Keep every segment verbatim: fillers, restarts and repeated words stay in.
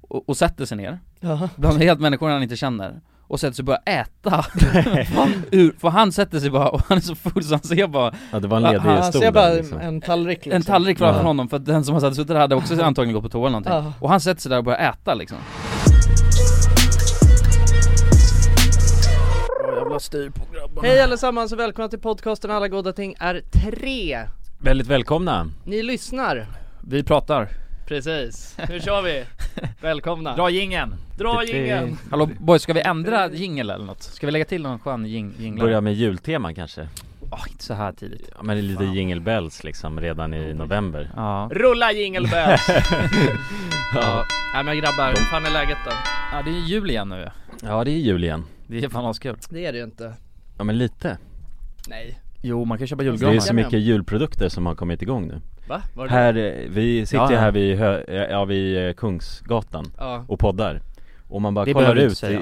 och, och sätter sig ner Jaha. bland helt människor han inte känner och sätter sig bara äta. Ur, för han sätter sig bara och han är så full så han ser bara ja, det var en ledig han stol ser bara där, liksom. en tallrik liksom. En tallrik framför Ja. honom för att den som har satt suttit där hade också antagligen gått på toa eller någonting. Ja. Och han sätter sig där och börjar äta liksom. Jävla styr på grabbarna. Hej allesammans och välkomna till podcasten Alla goda ting är tre. Väldigt välkomna. Ni lyssnar. Vi pratar. Precis, nu kör vi. Välkomna. Dra jingeln. Dra jingeln. Hallå boys, ska vi ändra jingle eller något? Ska vi lägga till någon skön jing- jingle? Börja med jultema kanske. Oh, inte så här tidigt. Ja, men det är lite Fan. jingle bells liksom redan i november. Ja. Rulla jingle bells. Ja. Nej men grabbar, hur fan är läget då? Ja, det är jul igen nu. Ja, det är jul igen. Det är fan askul. Det är det ju inte. Ja, men lite. Nej. Jo, man kan köpa Det är julgranar. så mycket julprodukter som har kommit igång nu. Va? Var det Här, eh, vi sitter Ja, ja. här vid, hö, ja, vid eh, Kungsgatan Ja. och poddar. Och man bara Det kollar behöver du ut inte säga. i...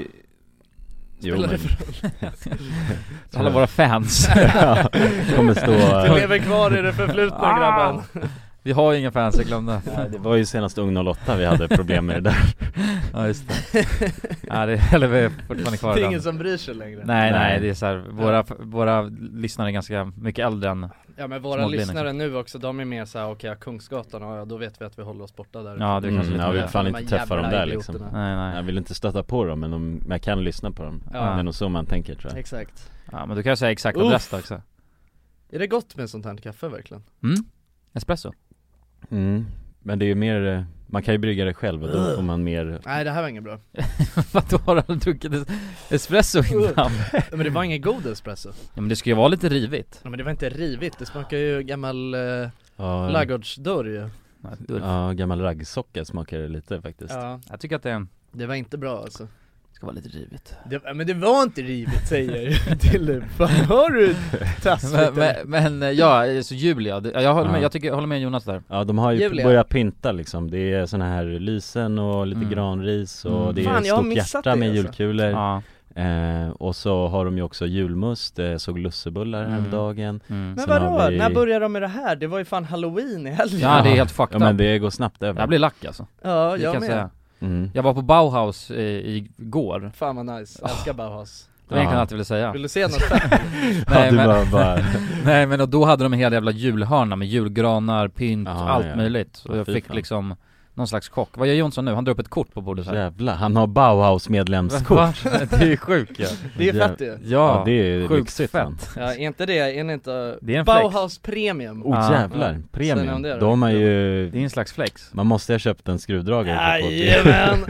Jo, Spelar men... det för Alla våra fans. Ja, kommer stå... Du lever kvar i det förflutna grabben. Vi har ju inga fans, jag glömde. Ja, det var ju senast Ung noll åtta vi hade problem med det där. Ja, just det. Ja, det är, eller vi är fortfarande kvar. Det är den. ingen som bryr sig längre. Nej, nej, Nej. det är så här, våra, våra lyssnare är ganska mycket äldre än... Ja men våra Småglin, lyssnare nu också, de är mer såhär, okej okay, Kungsgatan, ja då vet vi att vi håller oss borta där. Ja, det är Mm, kanske lite jag vill mer. fan De inte här träffa dem jävla där idioterna. liksom. Nej, nej. Jag vill inte stöta på dem, men, de, men jag kan lyssna på dem. Ja. Det är nog så man tänker, tror jag. Exakt. Ja, men du kan säga exakt Uff. adress då också. Är det gott med sånt här kaffe verkligen? Mm? Espresso? Mm. Men det är ju mer, eh, man kan ju brygga det själv och då får man mer... Nej det här var inget bra. Vad har du druckit es- espresso innan? Men det var ingen god espresso. Ja, men det ska ju vara lite rivigt. Ja men det var inte rivigt, det smakar ju gammal eh, Ja, ladugårdsdörr ju. Ja, du- ja, gammal raggsocka smakar det lite faktiskt. Ja, Jag tycker att det det var inte bra alltså. ska vara lite rivigt. Det, men det var inte rivigt säger jag till dig. Fan har du tassligt Men, eller? men, men ja, så Julia, det- jag håller med, Ja. jag tycker jag håller med Jonas där. Ja, de har ju Julia. börjat pynta liksom. Det är såna här lysen och lite Mm. granris och Mm. det är Fan, ett jag har stort missat hjärta det, med alltså. julkulor. Ja. Eh, och så har de ju också julmust, eh, såg lussebullar Mm. häromdagen. Mm. Men Sen har vadå? vi- När började de med det här? Det var ju fan Halloween i helgen. Ja, det är helt fucked Ja, men up. det går snabbt över. Jag blir lack alltså. Ja, Det jag kan med. säga. Mm. Jag var på Bauhaus i, igår. Fan vad nice, jag älskar Bauhaus. Det var egentligen Ja. allt jag ville säga. Vill du se något fett? Ja, Nej, du men- bara, bara... Nej, men och då hade de en hel jävla julhörna med julgranar, pynt, Ja, allt ja. möjligt. Och Ja, jag fy fick fan. liksom någon slags chock. Vad gör Jonsson nu? Han drar upp ett kort på bordet så här. Jävlar, han har Bauhaus medlemskort. Va? Det är ju sjukt, ja. Det är Jäv- fett ju. Ja, Ja, det är sjukt lyxigt, fett. fan. Ja, är inte det, är det inte Det är en flex. Bauhaus Premium? Oh Ja. jävlar, Ja. premium. Säger de det då? De har ju... Det är en slags flex. Man måste ha köpt en skruvdragare på Jajamän!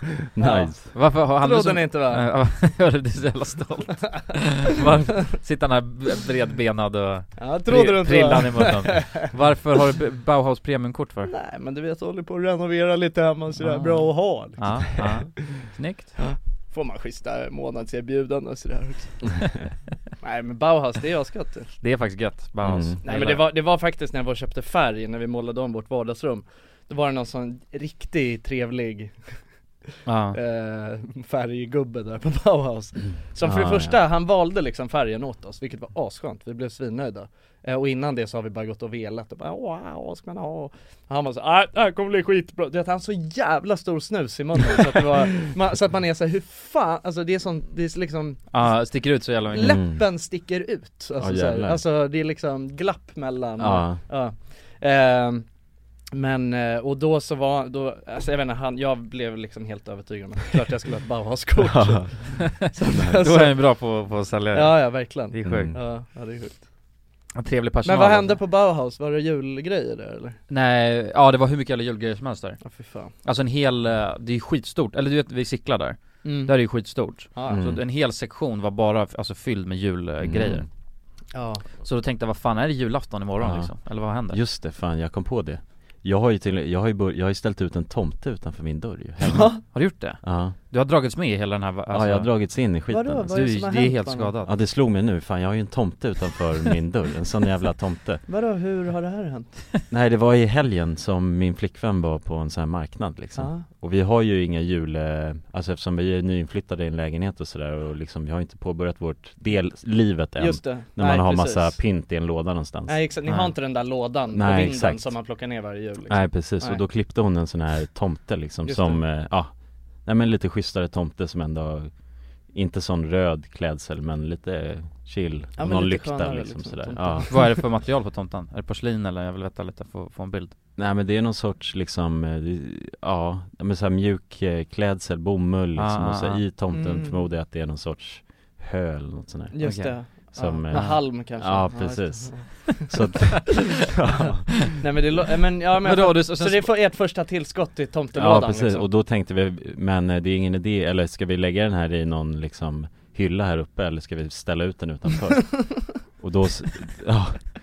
Nice. Varför har han Trodde ni inte va? Ja, ja, du är så jävla stolt. Varför sitter han här bredbenad och Ja, trodde du inte trillan va? i munnen? Varför har du B- Bauhaus premiumkort för? Nej men du vet, jag håller på att renovera lite hemma så det är Ah. bra att ha liksom. Ja, ja. Snyggt. Får man schyssta månadserbjudanden och sådär också. Nej men Bauhaus, det är jag ska till. Det är faktiskt gött, Bauhaus. Mm. Nej men det var, det var faktiskt när jag var och köpte färg, när vi målade om vårt vardagsrum. Då var det någon sån riktigt trevlig Ja. eh, färggubbe där på Bauhaus. Som för det Ah, första, han valde liksom färgen åt oss, vilket var asskönt, vi blev svinnöjda. eh, Och innan det så har vi bara gått och velat och bara, åh, vad ska man ha? Och han var så, nej det här kommer bli skitbra. Det är att han har så jävla stor snus i munnen så att, det var, man, så att man är så här, hur fan, alltså det är sån, det är liksom Ja, sticker ut så jävla mycket. Mm. läppen sticker ut alltså, Ja, så här, jävlar. alltså det är liksom glapp mellan Ja. ja. Ehm, Men, eh, och då så var, då, alltså jag vet inte, han, jag blev liksom helt övertygad om att klart jag skulle ha ett Bauhaus-kort. Ja. Så, Då alltså, är han ju bra på, på att sälja. ja, ja, verkligen. Det är sjukt. Mm. Ja, ja, det är sjukt. En trevlig personal. Men vad hände alltså. på Bauhaus? Var det julgrejer där eller? Nej, ja det var hur mycket jävla julgrejer som helst där. Ja, fy fan. Alltså en hel, eh, det är ju skitstort. Eller du vet, vi cyklar där. Mm. Där är ju skitstort. Ja, Mm. Så en hel sektion var bara alltså fylld med julgrejer. Mm. ja. Så då tänkte jag, vad fan är det julafton imorgon Ja. liksom? Eller vad händer? Just det, fan jag kom på det. Jag har ju till, jag har ju, bör, jag har ju ställt ut en tomte utanför min dörr ju, hemma. Ja. Har du gjort det? Ja. Du har dragits med i hela den här, alltså, Ja, jag har dragits in i skiten. Vadå? alltså. Vad är du, det som har det är hänt, helt mannen? skadat. Ja, det slog mig nu, fan jag har ju en tomte utanför min dörr, en sån jävla tomte. Vadå, hur har det här hänt? Nej, det var i helgen som min flickvän var på en sån här marknad liksom. Ja. Och vi har ju inga jul, eh, alltså eftersom vi är nyinflyttade i en lägenhet och sådär, och liksom vi har inte påbörjat vårt del, livet än. Just det. När Nej, man har precis. massa pynt i en låda någonstans. Nej exakt, ni Nej. har inte den där lådan på Nej, vinden exakt. som man plockar ner varje jul liksom. Nej, precis. Nej. Och då klippte hon en sån här tomte liksom, Just som, eh, ja, nej men lite schysstare tomte som ändå, inte sån röd klädsel men lite chill, Ja, och men någon lite lykta skönare, liksom, liksom, sådär. tomten. Ja. Vad är det för material på tomten? Är det porslin eller? Jag vill veta lite, få, få en bild. Nej men det är någon sorts liksom, eh, det- ja, men så här mjuk eh, klädsel, bomull liksom, Ah, och så ah. i tomten Mm. förmodar jag att det är någon sorts hö eller något sånt där. Just Okej. det. Som, ja. eh, Med halm kanske. ja, just det. precis. Så att, ja. Nej men det lo- men ja men Vadå, du- så, sen- det är för ert första tillskott i tomtelådan Ja precis, liksom. och då tänkte vi, men eh, det är ingen idé, eller ska vi lägga den här i någon liksom hylla här uppe, eller ska vi ställa ut den utanför? Och då, s- ja,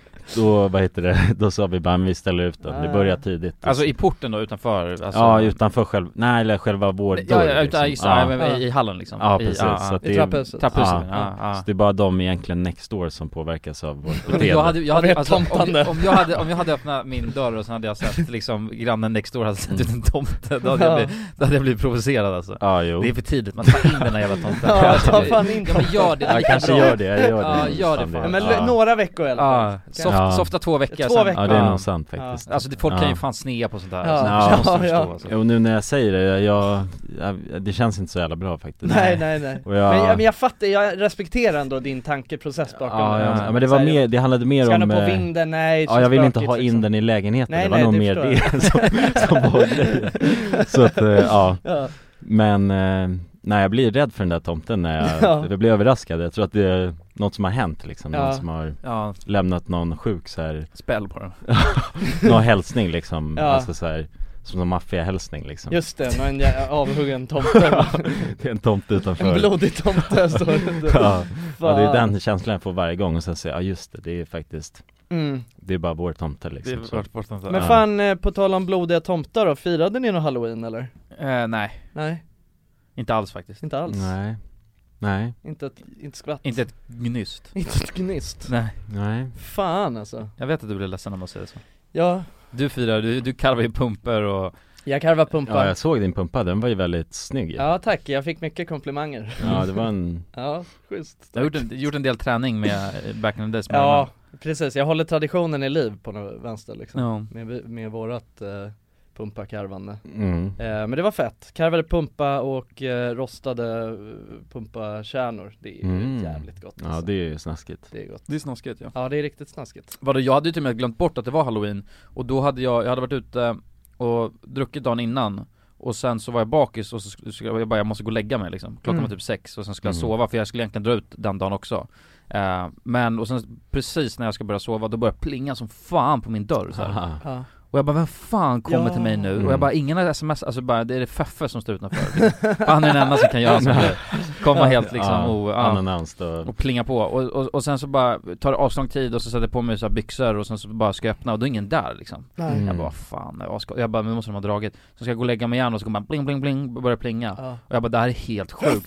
då, vad heter det, då sa vi bara, men vi ställer ut den, det börjar tidigt. Alltså i porten då, utanför? Alltså, Ja, utanför själv, nej eller själva vår Ja, dörr ja, utan, liksom. just, det, ja. ja. Men, i, i hallen liksom. Ja, I, precis, ja, så ja. att I det är, trapphuset. Trapphuset, Ja. ja, ja. så det är bara de egentligen next door som påverkas av vårt Men beteende. jag hade, jag Av hade, ert alltså, om, tomtande. om, jag hade, om jag hade öppnat min dörr och sen hade jag sett liksom grannen next door hade sett ut en tomte, då hade jag blivit, då hade jag blivit provocerad alltså. Ja, jo. Det är för tidigt, man tar in den här jävla tomten. Ja, Alltså, ta det- fan in ja, men gör det Jag lika kanske bra. gör det, jag gör det. Ja, gör det fan. Ja, men ja. några veckor i alla fall. Ja, soft, Ja. softa två veckor Två sen. veckor. Ja, det är Ja. nog sant faktiskt. Alltså det, folk kan Ja. ju fan snea på sånt där. Ja. Alltså, Ja. det måste Ja, du förstå, ja. alltså. Och nu när jag säger det, jag, jag, jag, det känns inte så jävla bra faktiskt. Nej nej nej. Och jag, Men, jag, men jag fattar, jag respekterar ändå din tankeprocess bakom ja, det. ja, ja, men det var Så här, mer, det handlade mer Ska om... den på eh, vinden? Nej, så Ja, jag vill inte spökigt, ha in liksom. den i lägenheten, Nej, det var nej, nog det mer förstår det som, som var grejen. Så att, eh, ja. Ja. Men, eh, nej jag blir rädd för den där tomten när jag, Ja. jag blir överraskad. Jag tror att det är något som har hänt liksom, Ja. någon som har Ja, lämnat någon sjuk så här, spel på den. någon hälsning liksom, Ja. alltså så här, som en maffia-hälsning liksom. Just det, någon jä- avhuggen tomte. Det är en tomte utanför. En blodig tomte står det. Ja. Ja, det är Fan. den känslan jag får varje gång, och sen säger jag, ja just det, det är faktiskt, Mm. det är bara vår tomte liksom. Det Så. är vart bort Men fan, eh, på tal om blodiga tomtar då, firade ni någon halloween eller? eh, Nej, Nej, inte alls faktiskt. inte alls. Nej, nej, Inte ett, inte skvatt. Inte ett gnyst. Inte ett gnist. Nej, nej. Fan alltså. jag vet att du blir ledsen om man säger så. Ja, Du firar, du, du karvar ju pumper och... jag karvar Ja, pumpar. jag såg din pumpa, den var ju väldigt snygg. Ja tack, jag fick mycket komplimanger. Ja, det var en, Ja, schysst. Jag har gjort en, gjort en del träning med eh, back in the days med Ja, precis. Jag håller traditionen i liv på något vänster liksom. Ja. Med, med vårat eh, pumpa-karvande. mm. Eh, men det var fett. Karvade pumpa och eh, rostade eh, pumpakärnor. Det är ju Mm. jävligt gott Ja, alltså. det är ju snaskigt. det är gott. Det är snaskigt, ja. Ja, det är riktigt snaskigt. Vadå, jag hade ju till och med glömt bort att det var halloween. Och då hade jag, jag hade varit ute och druckit dagen innan. Och sen så var jag bakis och så skulle skulle jag bara, jag måste gå och lägga mig liksom. Klockan Mm. var typ sex och sen skulle jag Mm. sova, för jag skulle egentligen dra ut den dagen också. Eh, men, och sen precis när jag ska börja sova, då börjar det plinga som fan på min dörr så här. Aha. Ja. Och jag bara, vem fan kommer Ja. till mig nu? Mm. Och jag bara, ingen har sms, alltså bara, det är det Feffe som står utanför. Han är den enda som kan göra sånt där. Komma helt liksom ja, och, ja, unannounced och, och plinga på. Och, och, och sen så bara tar det avslång tid och så sätter jag på mig så här byxor och sen så bara ska jag öppna och då är ingen där liksom. Nej. Mm. Jag bara, fan, jag, ska, jag bara, nu måste de ha dragit. Så ska jag gå och lägga mig igen och så kommer man bling bling bling, börjar plinga. Ja. Och jag bara, det här är helt sjukt.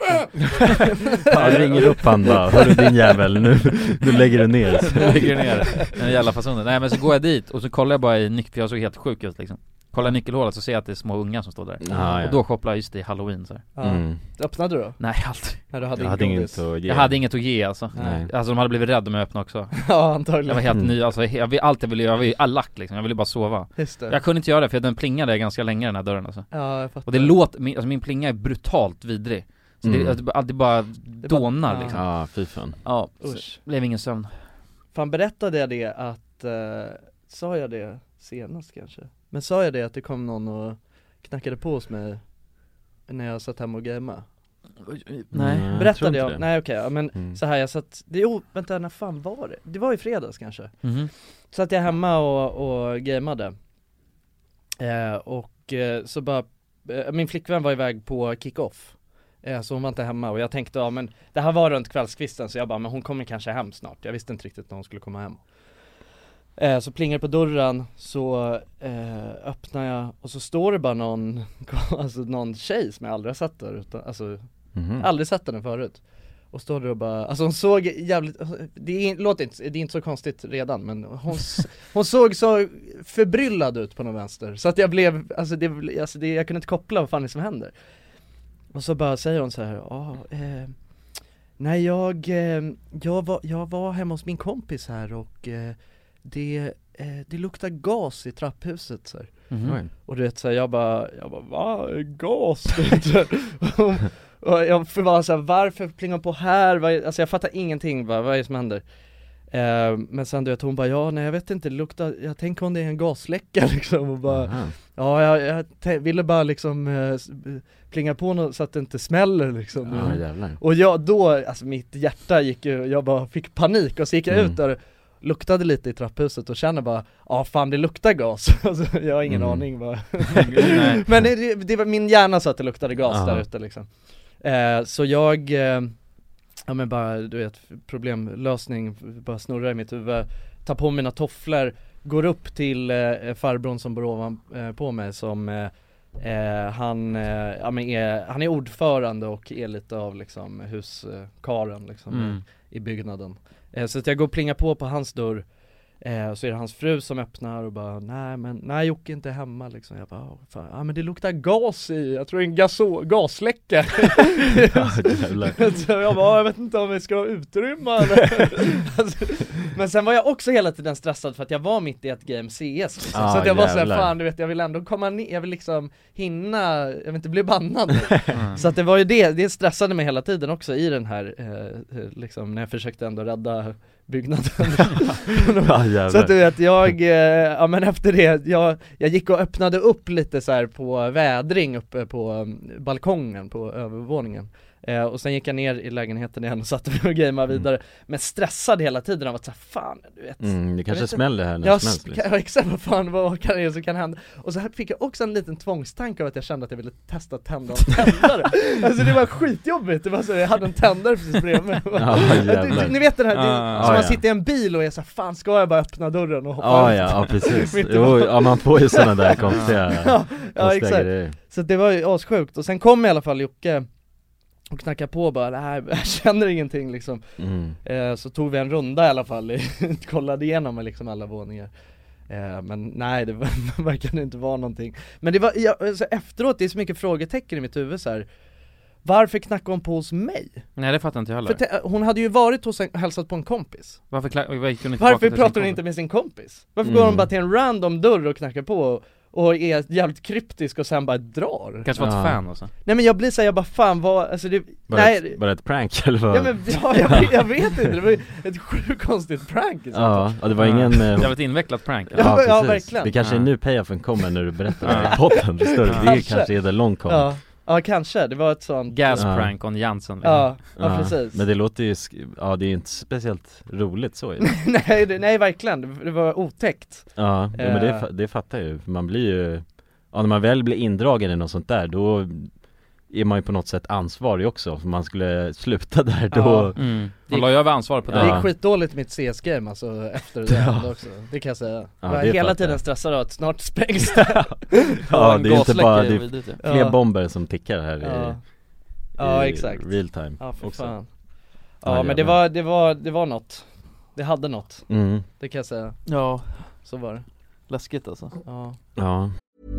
ja, det ringer upp han bara, hörru din jävel, nu, nu lägger du ner. Nu ligger det ner den jävla fasonen. Nej men så går jag dit och så kollar jag bara i nyckeln, för jag såg helt sjuk ut liksom. Kollar i nyckelhålet så ser jag att det är små unga som står där. Ah, ja. Och då kopplar jag just det i halloween så här. Ja. Mm. Öppnade du då? Nej, aldrig. När du hade Jag hade inget inget godis? att ge. Jag hade inget att ge alltså. Nej. Alltså de hade blivit rädda om jag öppnade också. Ja, Jag antagligen. var helt Mm. ny, alltså jag vill, allt jag ville göra, jag var ju lack liksom. Jag ville bara sova. Just det. Jag kunde inte göra det för den plingade ganska länge den här dörren alltså. Ja, jag fattar. Och det låter, min, alltså min plinga är brutalt vidrig. Så Mm. det, det, det bara dånar ja. liksom. Ja, fy fan. Ja, så Usch. blev ingen sömn. Fan, berättade jag det att, eh, sa jag det senast kanske? Men sa jag det att det kom någon och knackade på hos mig när jag satt hemma och gamea? Nej. Mm, jag tror Berättade inte jag? det. Nej okej, ja, men Mm. så här jag satt, det, oh, vänta när fan var det? Det var i fredags kanske. Mhm. Satt jag hemma och, och gameade eh, och eh, så bara, eh, min flickvän var iväg på kick-off eh, så hon var inte hemma och jag tänkte, ja men det här var runt kvällskvisten så jag bara, men hon kommer kanske hem snart. Jag visste inte riktigt när hon skulle komma hem. eh, Så plingar det på dörren, så eh, öppnar jag och så står det bara någon, alltså någon tjej som jag aldrig har sett där utan, alltså mm-hmm. aldrig sett henne förut. Och står där och bara, alltså hon såg jävligt, det är, låter inte, det är inte så konstigt redan, men hon, hon såg så förbryllad ut på någon vänster. Så att jag blev, alltså det, alltså det, jag kunde inte koppla vad fan det som händer. Och så bara säger hon så här, ja, eh, nej jag, eh, jag, var, jag var hemma hos min kompis här och eh, det, eh, det luktar gas i trapphuset så här. Mm-hmm. Och du vet så här, jag bara, jag bara, va? Gas? och, och jag får bara så här, varför plingar på här? Vad, alltså jag fattar ingenting, bara, vad är det som händer? Eh, men sen du vet, hon bara, ja nej jag vet inte, det luktar, jag tänker om det är en gasläcka liksom och bara, uh-huh. ja jag, jag t- ville bara liksom eh, plinga på något så att det inte smäller liksom. Uh, jävlar. Och jag då, alltså mitt hjärta gick ju, jag bara fick panik och så gick jag mm. ut där, luktade lite i trapphuset och kände bara, ja fan det luktar gas. Alltså, jag har ingen mm. aning vad. Men det, det, det var min hjärna så att det luktade gas uh-huh. där ute liksom. Eh, så jag eh, ja men bara, du vet, problemlösning, bara snurrar i mitt huvud, tar på mina tofflor, går upp till eh, farbrorn som bor ovan eh, på mig som eh, eh, han, eh, ja, men är, han är ordförande och är lite av liksom huskaren liksom, mm. i, i byggnaden. Eh, så att jag går och plingar på på hans dörr. Eh, så är det hans fru som öppnar och bara, nej men, nej Jocke är inte hemma liksom. Jag bara, oh, fan, ja men det luktar gas i, jag tror det är en gaso- gasläcka. Så jag bara, jag vet inte om vi ska utrymma eller. Alltså, men sen var jag också hela tiden stressad för att jag var mitt i ett game C S liksom. ah, Så att jag var såhär, fan du vet, jag vill ändå komma ner, jag vill liksom hinna, jag vill inte bli bannad. mm. Så att det var ju det, det stressade mig hela tiden också i den här, eh, liksom när jag försökte ändå rädda byggnaden. ja, så att du vet, jag, eh, ja men efter det, jag, jag gick och öppnade upp lite så här på vädring uppe på um, balkongen på övervåningen. Eh, och sen gick jag ner i lägenheten igen och satte mig och gamade vidare. Mm. Men stressad hela tiden av att så här, fan du vet. Mm, det kanske smäller här när jag som helst. Ja exakt, vad fan vad kan det som kan hända. Och så här fick jag också en liten tvångstanke av att jag kände att jag ville testa att tända en tändare. Alltså det var skitjobbigt. Det var så, jag hade en tändare precis bredvid mig. Ja, du, ni vet den här, det, ah, som ah, man ja. sitter i en bil och är så här, fan ska jag bara öppna dörren och hoppa ah, ut? Ja, ja precis. Jo, ja, man får ju sådana där konstiga, ja, ja konstiga exakt. grejer. Så det var ju assjukt. Och sen kom i alla fall Jocke och knackade på bara, nej jag känner ingenting liksom. Mm. eh, Så tog vi en runda i alla fall, kollade igenom liksom alla våningar. eh, Men nej, det verkar inte vara någonting. Men det var, ja, alltså, efteråt, det är så mycket frågetecken i mitt huvud så här. Varför knackade hon på hos mig? Nej det fattar inte jag heller. För te- hon hade ju varit hos en, hälsat på en kompis. Varför, kla- varför, inte varför pratar hon inte med sin kompis? Varför mm. går hon bara till en random dörr och knackar på och är jävligt kryptisk och sen bara drar? Kanske var ett ja. fan också. Nej men jag blir så här, jag bara fan vad, alltså det, bara nej ett, bara ett prank eller vad? Ja men ja, jag, jag vet inte, det var ett sjukt konstigt prank i ja, ja, det var ingen uh, Det var ett invecklat prank. Ja, ja, ja verkligen. Det kanske är nu payoffen kommer när du berättar det i podden. Det står det, det kanske är det long con. Ja. Ja kanske, det var ett sånt gas prank on Jansen liksom. ja, ja, ja precis. Men det låter ju, ja det är ju inte speciellt roligt så är det. nej, det, nej verkligen, det, det var otäckt. Ja, uh. ja men det, det fattar jag ju. Man blir ju, ja när man väl blir indragen i något sånt där, då är man ju på något sätt ansvarig också. För man skulle sluta där då ja. mm. Man la ju över ansvar på det. Ja. Det gick skitdåligt mitt C S-game alltså efter det ja. också. Det kan jag säga. Ja, jag var hela tiden jag. stressad av att snart sprängs det. ja, det är inte bara, det är vidare, fler ja. bomber som tickar här ja. i, ja, i exakt. real time. Ja, för också. fan. Ja, ja men det var, det var, det var något. Det hade något. Mm. Det kan jag säga. Ja. Så var det. Läskigt alltså. Ja. Ja.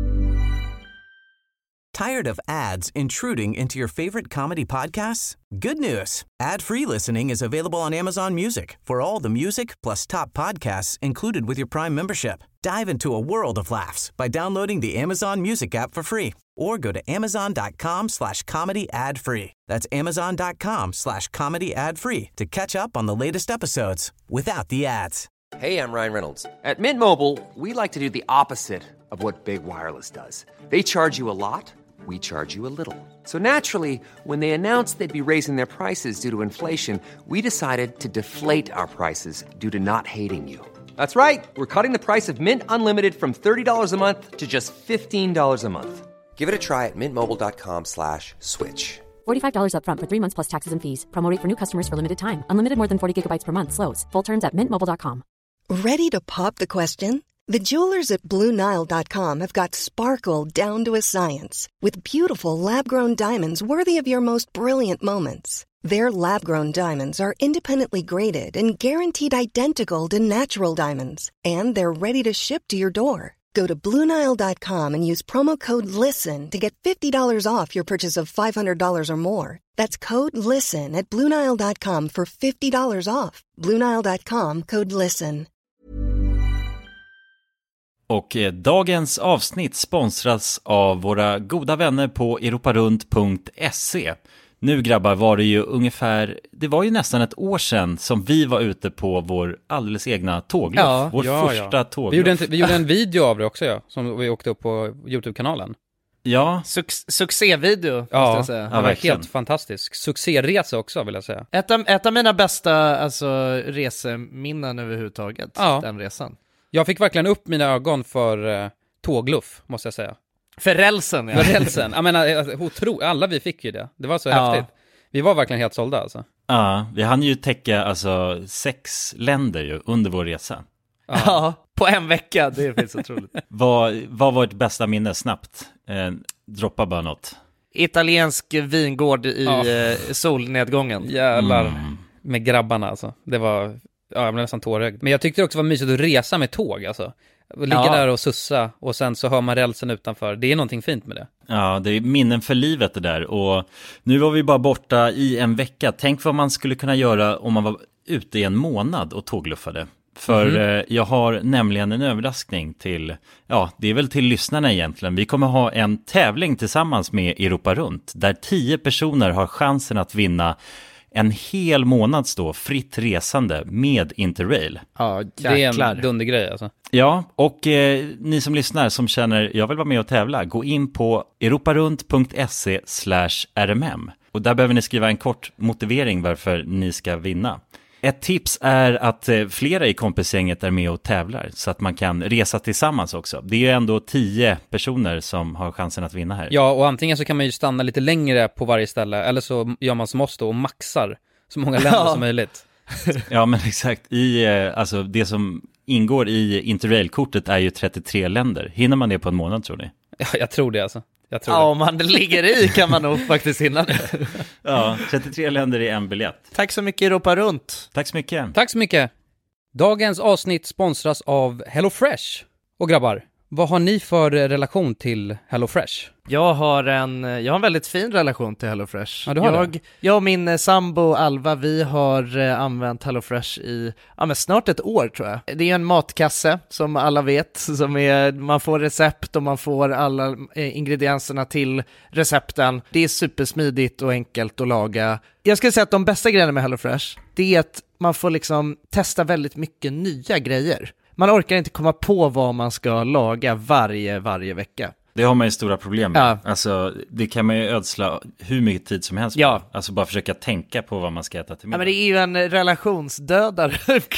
Tired of ads intruding into your favorite comedy podcasts? Good news. Ad-free listening is available on Amazon Music for all the music plus top podcasts included with your Prime membership. Dive into a world of laughs by downloading the Amazon Music app for free or go to amazon.com slash comedy ad free. That's amazon.com slash comedy ad free to catch up on the latest episodes without the ads. Hey, I'm Ryan Reynolds. At Mint Mobile, we like to do the opposite of what Big Wireless does. They charge you a lot. We charge you a little. So naturally, when they announced they'd be raising their prices due to inflation, we decided to deflate our prices due to not hating you. That's right. We're cutting the price of Mint Unlimited from thirty dollars a month to just fifteen dollars a month. Give it a try at mintmobile.com slash switch. forty-five dollars up front for three months plus taxes and fees. Promo rate for new customers for limited time. Unlimited more than forty gigabytes per month slows. Full terms at mint mobile dot com. Ready to pop the question? The jewelers at Blue Nile dot com have got sparkle down to a science with beautiful lab-grown diamonds worthy of your most brilliant moments. Their lab-grown diamonds are independently graded and guaranteed identical to natural diamonds, and they're ready to ship to your door. Go to Blue Nile dot com and use promo code LISTEN to get fifty dollars off your purchase of five hundred dollars or more. That's code LISTEN at Blue Nile dot com for fifty dollars off. Blue Nile dot com, code LISTEN. Och eh, dagens avsnitt sponsras av våra goda vänner på europarunt punkt se. Nu grabbar var det ju ungefär, det var ju nästan ett år sedan som vi var ute på vår alldeles egna tågluff. Ja, vår ja, första ja. tågluff. Vi gjorde, en, vi gjorde en video av det också, ja, som vi åkte upp på YouTube-kanalen. Ja. Suc- succévideo, måste Ja, jag säga. det Ja, var verkligen. helt fantastisk. Succéresa också, vill jag säga. Ett av, ett av mina bästa alltså, reseminnen överhuvudtaget, Ja. den resan. Jag fick verkligen upp mina ögon för uh, tågluff, måste jag säga. För rälsen, ja. För rälsen. Jag menar, alltså, otro, alla vi fick ju det. Det var så Ja. häftigt. Vi var verkligen helt sålda alltså. Ja, vi hann ju täcka alltså sex länder ju under vår resa. Ja. Ja, på en vecka, det finns otroligt. Vad, vad var ert bästa minne snabbt? Eh, droppa bara något. Italiensk vingård i Ja. eh, solnedgången. Jävlar. Mm. Med grabbarna alltså. Det var, ja, jag blev nästan tårögd. Men jag tyckte det också var mysigt att resa med tåg alltså. Ligga Ja. där och sussa och sen så hör man rälsen utanför. Det är någonting fint med det. Ja, det är minnen för livet det där. Och nu var vi bara borta i en vecka. Tänk vad man skulle kunna göra om man var ute i en månad och tågluffade. För Mhm. eh, jag har nämligen en överraskning till, ja, det är väl till lyssnarna egentligen. Vi kommer ha en tävling tillsammans med Europa Runt, där tio personer har chansen att vinna en hel månads då fritt resande med Interrail. Ja, Det är jäklar. en dundergrej alltså. Ja, och eh, ni som lyssnar som känner jag vill vara med och tävla, gå in på europarunt punkt se slash rmm. Och där behöver ni skriva en kort motivering varför ni ska vinna. Ett tips är att eh, flera i kompisgänget är med och tävlar så att man kan resa tillsammans också. Det är ju ändå tio personer som har chansen att vinna här. Ja, och antingen så kan man ju stanna lite längre på varje ställe, eller så gör man som oss då och maxar så många länder Ja. som möjligt. Ja, men exakt. I, eh, alltså, det som ingår i Interrail-kortet är ju trettiotre länder. Hinner man det på en månad tror ni? Ja, jag tror det alltså. Jag tror Ja, det. om man ligger i kan man nog faktiskt hinna det. Ja, trettiotre länder i en biljett. Tack så mycket Europa Runt. Tack så mycket. Tack så mycket. Dagens avsnitt sponsras av HelloFresh. Och grabbar, vad har ni för relation till HelloFresh? Jag har en, jag har en väldigt fin relation till HelloFresh. Ja, du har jag, det. jag och min eh, sambo Alva, vi har eh, använt HelloFresh i ja, men snart ett år tror jag. Det är en matkasse som alla vet, som är, man får recept och man får alla eh, ingredienserna till recepten. Det är supersmidigt och enkelt att laga. Jag skulle säga att de bästa grejerna med HelloFresh, det är att man får liksom testa väldigt mycket nya grejer. Man orkar inte komma på vad man ska laga varje, varje vecka. Det har man ju stora problem med. Ja. Alltså, det kan man ju ödsla hur mycket tid som helst på. Ja. Alltså bara försöka tänka på vad man ska äta till Ja, middag. men det är ju en relationsdödare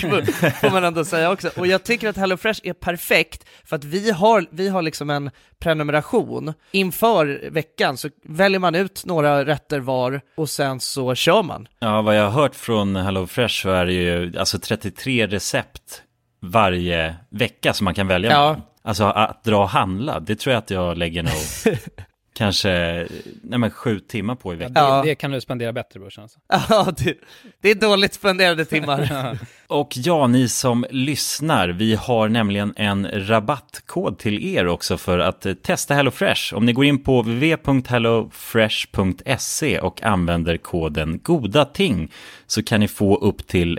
får man ändå säga också. Och jag tycker att HelloFresh är perfekt för att vi har, vi har liksom en prenumeration. Inför veckan så väljer man ut några rätter var och sen så kör man. Ja, vad jag har hört från HelloFresh så är det ju alltså trettiotre recept varje vecka som man kan välja. Ja. Med. Alltså att dra och handla, det tror jag att jag lägger nog kanske nej men, sju timmar på i veckan. Ja. Det, det kan du spendera bättre på, känns det. Ja, det, det är dåligt spenderade timmar. Och ja, ni som lyssnar, vi har nämligen en rabattkod till er också för att eh, testa HelloFresh. Om ni går in på w w w punkt hellofresh punkt se och använder koden GODATING så kan ni få upp till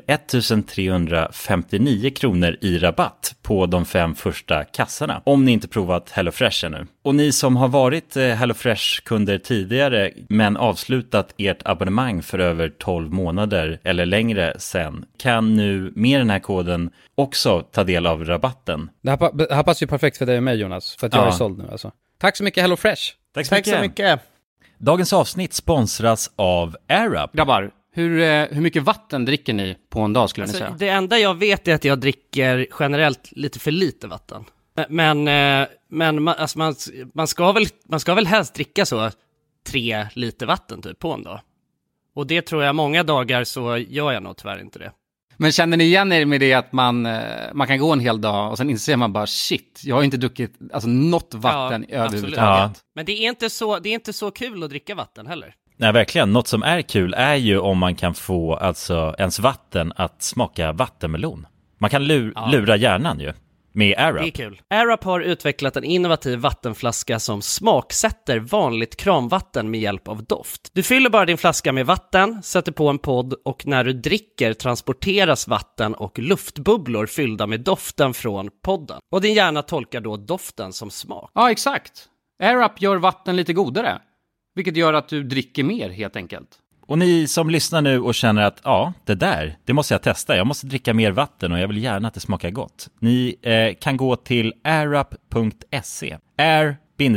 ettusentrehundrafemtionio kronor i rabatt på de fem första kassarna. Om ni inte provat HelloFresh ännu. Och ni som har varit eh, HelloFresh-kunder tidigare men avslutat ert abonnemang för över tolv månader eller längre sen kan nu med den här koden också ta del av rabatten. Det här, pa- det här passar ju perfekt för dig och mig, Jonas, för att jag Ja. är såld nu alltså. Tack så mycket HelloFresh. Tack så Tack mycket. så mycket. Dagens avsnitt sponsras av AirUp. Grabbar, hur, eh, hur mycket vatten dricker ni på en dag skulle ni Alltså, säga? det enda jag vet är att jag dricker generellt lite för lite vatten. Men, eh, men man, alltså man, man, ska väl, man ska väl helst dricka så tre liter vatten typ på en dag. Och det tror jag många dagar så gör jag nog tyvärr inte det. Men känner ni igen er med det att man, eh, man kan gå en hel dag och sen inser man bara shit, jag har inte druckit alltså, något vatten Ja, överhuvudtaget. absolut. Ja. Men det är inte så, det är inte så kul att dricka vatten heller. Nej, verkligen. Något som är kul är ju om man kan få alltså ens vatten att smaka vattenmelon. Man kan lur, Ja. lura hjärnan ju med Det är AirUp. kul. AirUp har utvecklat en innovativ vattenflaska som smaksätter vanligt kranvatten med hjälp av doft. Du fyller bara din flaska med vatten, sätter på en podd och när du dricker transporteras vatten och luftbubblor fyllda med doften från podden. Och din hjärna tolkar då doften som smak. Ja, exakt. AirUp gör vatten lite godare, vilket gör att du dricker mer helt enkelt. Och ni som lyssnar nu och känner att ja, det där, det måste jag testa. Jag måste dricka mer vatten och jag vill gärna att det smakar gott. Ni eh, kan gå till airup punkt se. air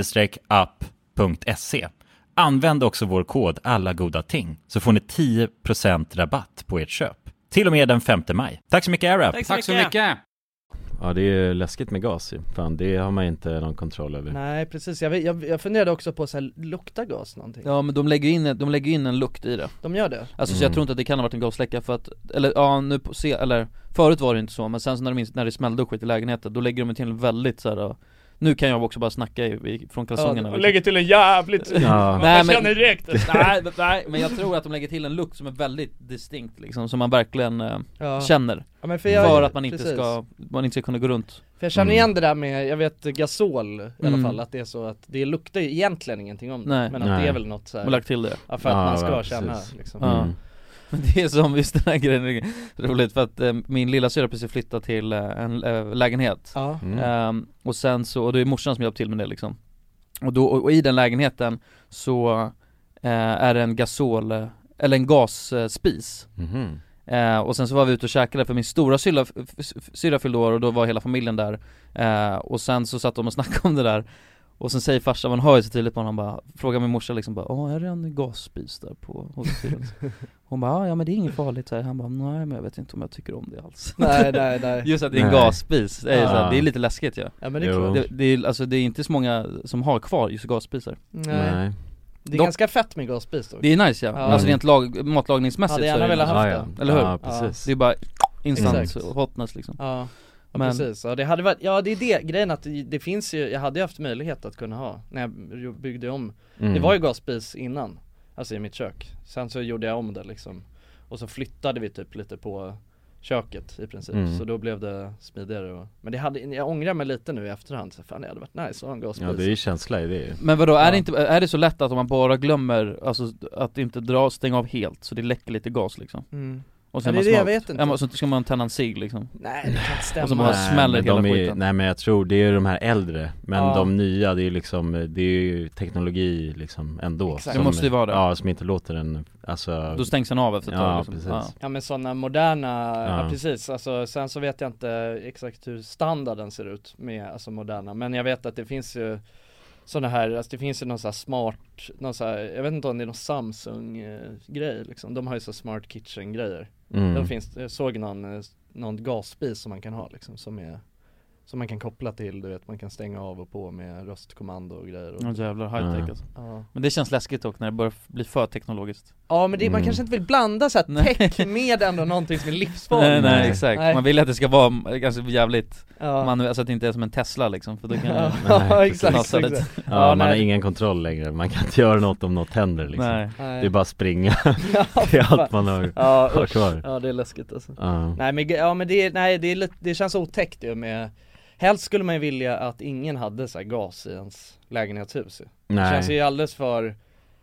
up punkt se. Använd också vår kod alla goda ting så får ni tio procent rabatt på ert köp. Till och med den femte maj. Tack så mycket AirUp. Tack så Tack så mycket. mycket. Ja, det är ju läskigt med gas ju. Fan, det har man inte någon kontroll över. Nej precis, jag, jag, jag funderade också på så här, lukta gas någonting. Ja men de lägger in, de lägger in en lukt i det. De gör det? Alltså så Mm. jag tror inte att det kan ha varit en gasläcka för att, eller ja nu på, se, eller förut var det inte så, men sen så när, de, när det smällde och skit i lägenheten, då lägger de till en väldigt så här. Nu kan jag också bara snacka i, i, från kalsongerna. Ja, och lägger till en jävligt... Ja. Man Nej, men- känner direkt. nej, nej, men jag tror att de lägger till en lukt som är väldigt distinkt liksom, som man verkligen eh, Ja. känner. Ja, men för, jag, För att man inte precis. ska, man inte ska kunna gå runt. För jag känner Mm. igen det där med, jag vet gasol i alla Mm. fall, att det är så att det luktar ju egentligen ingenting om det. Nej. Men att Nej. det är väl något så Man här, har lagt till det. ja, för att Ja, man ska ja, känna precis. liksom. Ja. Mm. Men det är som just den här grejen, det är roligt för att eh, min lilla syster precis flyttat till eh, en eh, lägenhet. Ja. Mm. Ehm, och sen så, och det är morsan som hjälpt till med det liksom. Och, då, och, och i den lägenheten så eh, är det en gasol, eh, eller en gasspis. Mhm. Eh, och sen så var vi ute och käkade för min stora syra, syra fyllde år och då var hela familjen där. Eh, och sen så satt de och snackade om det där. Och sen säger farsan, man hör ju så tydligt på honom, bara frågar min morsa liksom bara, åh är det en gasspis där på hos syrran? Hon bara, ja men det är inget farligt så här. Han bara, nej men jag vet inte om jag tycker om det alls. Nej, nej, nej. Just att det är en Nej. gasspis, det är, Ja. så här, det är lite läskigt ja. Ja men det är Jo. klart. Det, det, är, alltså, det är inte så många som har kvar just gasspisar. Nej. Nej. Det är Dock- ganska fett med gasspis då. Det är nice ja, Ja. alltså rent lag, matlagningsmässigt Hade så gärna är det velat nice. haft Ja, ja. det. Eller hur? Ja, precis. Det är bara instant Exakt. hotness liksom. Ja, ja Men- precis. Ja, det hade varit, ja det är det grejen att det, det finns ju, jag hade ju haft möjlighet att kunna ha när jag byggde om. Mm. Det var ju gasspis innan, alltså i mitt kök. Sen så gjorde jag om det liksom. Och så flyttade vi typ lite på köket i princip. Mm. Så då blev det smidigare. Och, men det hade, jag ångrar mig lite nu i efterhand. Så fan det hade varit nice att ha en gasspis. Ja, det är ju känsla i det ju. Men vadå, är Ja. det inte, är det så lätt att om man bara glömmer, alltså att inte dra, stänga av helt så det läcker lite gas liksom? Mm. Och Ja, det är man det jag smalt. vet inte. Ja, men så ska man tända en cigg liksom. Nej det kan inte stämma. Och så bara Nej, smäller men hela de är, skiten. nej men jag tror det är de här äldre. Men Ja. de nya, det är ju liksom, det är ju teknologi liksom ändå. Exakt. Det måste ju vara det. Ja, som inte låter en, alltså. Då stängs den av efter ett Ja, tag liksom. precis. Ja men sådana moderna, ja. Ja. precis, alltså sen så vet jag inte exakt hur standarden ser ut med alltså moderna, men jag vet att det finns ju sådana här, alltså det finns ju någon sån här smart, någon så här, jag vet inte om det är någon Samsung eh, grej liksom, de har ju så smart kitchen grejer. Mm. Då finns, jag såg någon, eh, någon gasspis som man kan ha liksom, som är som man kan koppla till, du vet, man kan stänga av och på med röstkommando och grejer och, Ja jävlar, high-tech Ja. alltså. ja. Men det känns läskigt dock när det börjar bli för teknologiskt. Ja men det, man Mm. kanske inte vill blanda så här Nej. tech med ändå någonting som är livsfarligt. Nej, nej Nej. exakt, Nej. man vill att det ska vara ganska jävligt, Ja. man, alltså att det inte är som en Tesla liksom, för då kan Ja, det Nej, exakt, passa exakt. lite. Ja, Ja, man nej. har ingen kontroll längre. Man kan inte göra något om något händer liksom. Nej. Nej. Det är bara att springa. Ja, Det är allt man har, Ja, har usch. kvar. Ja det är läskigt alltså. Ja. Nej men, ja, men det, är, nej, det, är lite, det känns otäckt ju med. Helst skulle man ju vilja att ingen hade så här gas i ens lägenhetshus ju. Det Nej. känns ju alldeles för,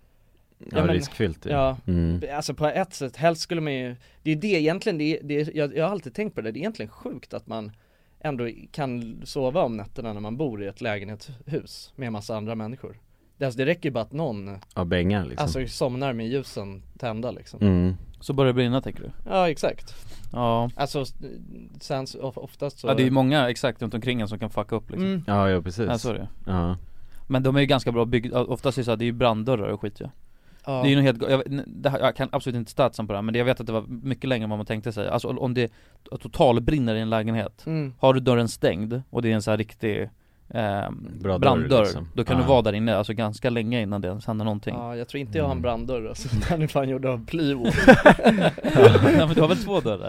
Ja, ja, men- riskfyllt ju. ja. Mm. Alltså på ett sätt, helst skulle man ju, det är det egentligen, det, är, det är, jag, jag har alltid tänkt på det, det är egentligen sjukt att man ändå kan sova om nätterna när man bor i ett lägenhetshus med en massa andra människor. Det, alltså, det räcker ju bara att någon, Ja, bängar liksom. alltså somnar med ljusen tända liksom. Mm. Så börjar det brinna tänker du? Ja exakt. Ja. Alltså sen så, of- oftast så Ja det är ju många exakt runt omkring en som kan fucka upp liksom. mm. Ja, ja precis. Ja så är det. Ja. Men de är ju ganska bra byggda, oftast är det så här, det är ju branddörrar och skit ju. Ja. Det är ju nog helt, jag, vet- det, här- jag kan absolut inte statsen på det här, men det, jag vet att det var mycket längre än vad man tänkte sig. Alltså om det totalbrinner i en lägenhet, Mm. har du dörren stängd och det är en så här riktig eh, Bra branddörr, dörr, liksom. då kan Ja. du vara där inne alltså ganska länge innan det ens händer någonting. Ja, jag tror inte jag har en Mm. branddörr alltså, den är fan gjord av plywood. Nej men du har väl två dörrar?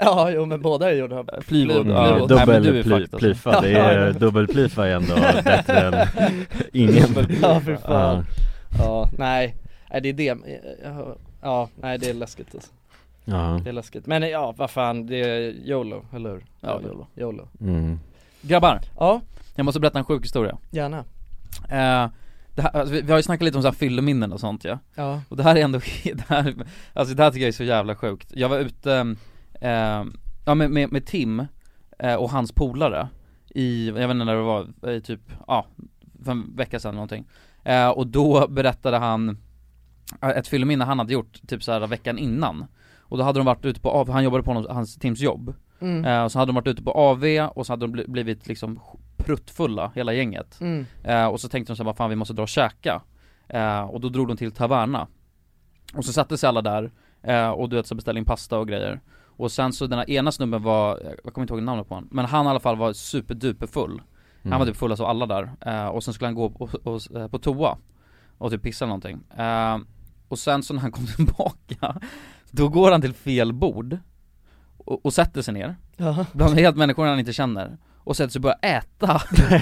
Ja, jo men båda är gjorda av Plywood. ply- Ja, plywood. Nej, men du är Dubbel fucked, ply, alltså. plyfa, det är dubbelplyfa är ändå bättre än ingen. Ja, för fan. Ja. Ja, nej. Nej, det är det. Ja, ja, nej det är läskigt alltså. Ja. Det är läskigt. Men ja, vad fan, det är YOLO, eller hur? Ja, YOLO. YOLO. Mm. Grabbar, Ja, jag måste berätta en sjuk historia. gärna. eh, det här, alltså, vi, vi har ju snackat lite om så här fylleminnen och sånt, ja. Ja. Och det här är ändå, det här, alltså det här tycker jag är så jävla sjukt. Jag var ute eh, ja, med, med, med Tim eh, och hans polare i, jag vet inte när det var, i typ, ja, för en vecka sedan någonting. eh, Och då berättade han ett fylleminne han hade gjort typ så här veckan innan. Och då hade de varit ute på A V, han jobbade på någon, hans Tims jobb. Mm. eh, Och så hade de varit ute på A V och så hade de blivit liksom pruttfulla, hela gänget. Mm. eh, Och så tänkte de så här, vad fan vi måste dra och käka. eh, Och då drog de till Taverna. Och så satte sig alla där eh, och du vet så beställde in pasta och grejer. Och sen så den här ena snubben var, jag kommer inte ihåg namnet på honom, men han i alla fall var superduper full. mm. Han var typ full av alla där. eh, Och sen skulle han gå på, på, på toa och typ pissa någonting. eh, Och sen så när han kom tillbaka, då går han till fel bord och, och sätter sig ner Jaha. bland helt människor han inte känner och sätter sig och börjar äta.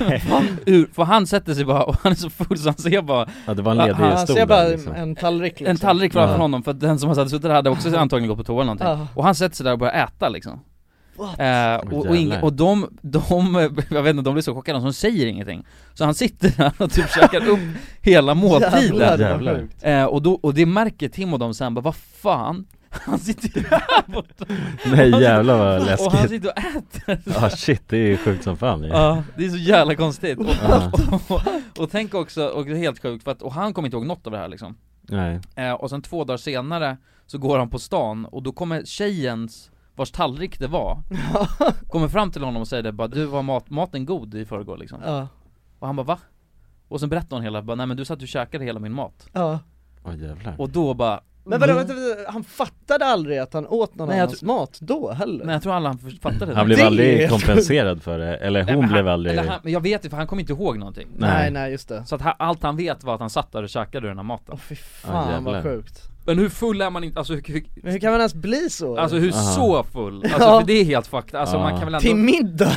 Ur, för han sätter sig bara och han är så full så han ser bara, Ja, det var en ledig Han- Han stol ser bara där, liksom. en tallrik liksom. en tallrik framför Ja. honom, för att den som har satt suttit där hade också antagligen gått på toa eller någonting. Ja. Och han sätter sig där och börjar äta liksom. Eh, och, och, ing- jävlar. och de, de, jag vet inte, de blir så chockade, de säger ingenting. Så han sitter där och typ käkar upp hela måltiden. Jävlar, det var Jävlar. sjukt. eh, och, då, och det märker Tim och de sen bara, vad fan? Han sitter ju där borta. Nej jävlar vad Och han läskigt. sitter och äter. Ja shit, det är sjukt som fan. Ja. Ja, det är så jävla konstigt. Och, Ja. och, och, och tänk också, och det är helt sjukt för att, och han kommer inte ihåg något av det här liksom. Nej. eh, Och sen två dagar senare så går han på stan och då kommer tjejens, vars tallrik det var, kommer fram till honom och säger det bara, du var mat, maten god i förrgår liksom. Ja. Och han bara, va? Och sen berättar hon hela, bara, nej men du satt och käkade hela min mat. Ja. Åh jävlar. Och då bara, Men vadå, vänta, vänta, han fattade aldrig att han åt någon Nej, jag annans mat då heller? nej jag tror alla han fattade det. Han blev Det är aldrig helt kompenserad för det, eller Nej, hon men blev han, aldrig. eller han, men jag vet ju, för han kommer inte ihåg någonting. Nej, Nej. nej just det. Så att han, allt han vet var att han satt där och käkade den här maten. Åh fy Ja, fan vad jävlar. sjukt. Men hur full är man inte, alltså hur, hur, Men hur kan man ens bli så? alltså hur Aha. så full? Alltså Ja. för det är helt fucked, alltså Ja. man kan väl ändå. Till middag?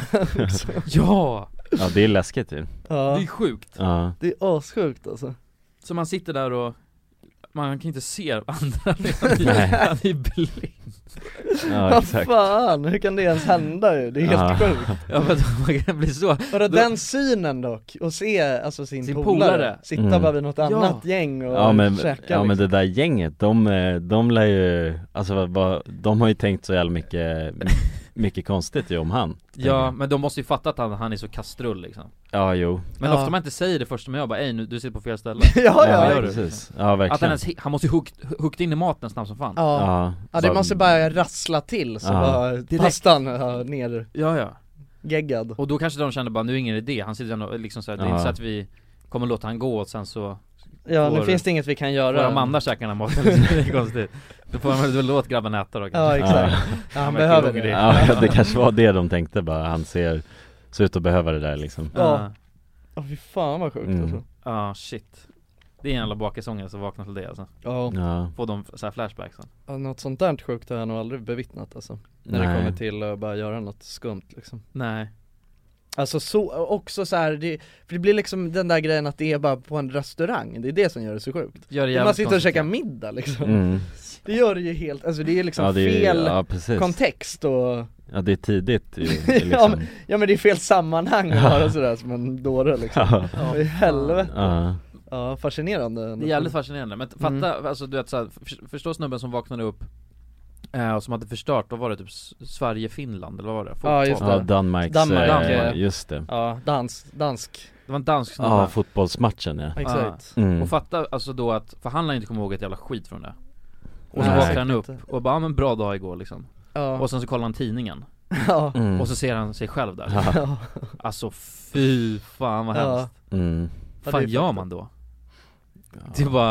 Ja, Ja det är läskigt ju. Ja, det är sjukt. Ja. det är assjukt alltså. Så man sitter där och man kan inte se andra. Nej. Han är blind. Ja Vad exakt. fan, hur kan det ens hända ju? Det är helt Ja. sjukt. Ja men man kan bli så. Vadå Då- den synen dock, och se alltså sin, Sin polare, polare. sitta Mm. bara vid något Ja. annat gäng och Ja men, käka ja men liksom. det där gänget, de, eh, de lär ju, alltså vad- vad, de har ju tänkt så jävla mycket, mycket konstigt ju om han. Ja men de måste ju fatta att han, han är så kastrull liksom. Ja jo. Men Ja. ofta man inte säger det först, men jag bara, ej nu, du sitter på fel ställe. Ja, ja, vad gör du? precis. Ja Att han, verkligen. ens, han måste ju hukt, hukt in i maten snabbt som fan. Ja. Ja, Ja det så- måste bara rassla till så Ja. bara pastan ja, ner Ja ja. geggad. Och då kanske de kände bara, nu är ingen idé, han sitter ändå liksom såhär, det är Ja. inte så att vi kommer låta han gå och sen så Ja nu får- finns det inget vi kan får göra. Amanda käka den här maten, det är konstigt. Då får man väl låta grabben äta då kanske. Ja exakt. Ja. Ja, han men behöver jag det. tror Ja, Ja det kanske var det de tänkte bara, han ser, ser ut att behöva det där liksom. Ja. oh, fy fan vad sjukt Mm. alltså. Ja shit. Det är en jävla bakisångare som vaknar till det alltså. Ja. Ja. Får de så här flashbacksen. Ja, något sånt där sjukt har jag nog aldrig bevittnat alltså. När det Nej. kommer till att bara göra något skumt liksom. Nej. Alltså så, också så här, det, för det blir liksom den där grejen att det är bara på en restaurang. Det är det som gör det så sjukt. Gör det Man jävligt sitter och konstigt. käkar middag liksom. Mm. Det gör det ju helt, alltså det är liksom Ja, det är, fel ja precis. kontext och Ja det är tidigt ju, ja, liksom. men, ja men det är fel sammanhang att vara sådär som en dåre liksom. Ja. Ja, i helvete. Ja. Ja, fascinerande. Det är jävligt fascinerande, men fatta, Mm. alltså du vet såhär, för, förstå snubben som vaknade upp eh, och som hade förstört, vad var det, typ S- Sverige-Finland eller vad var det? Ja, just Ja det. Danmarks, Danmark, eh, ja. just det. Ja, dans, dansk. Det var en dansk snubbe. Ja fotbollsmatchen ja. Exakt. Mm. Och fatta alltså då att, för han lär inte komma ihåg ett jävla skit från det. Och så Nej. vaknar han upp Inte. och bara, ja men bra dag igår liksom. Ja. Och sen så kollar han tidningen Ja. Mm. och så ser han sig själv där. Ja. Alltså fy fan vad Ja. hemskt. Mm. Ja, Fan det är gör fakta. man då? Det är bara, Ja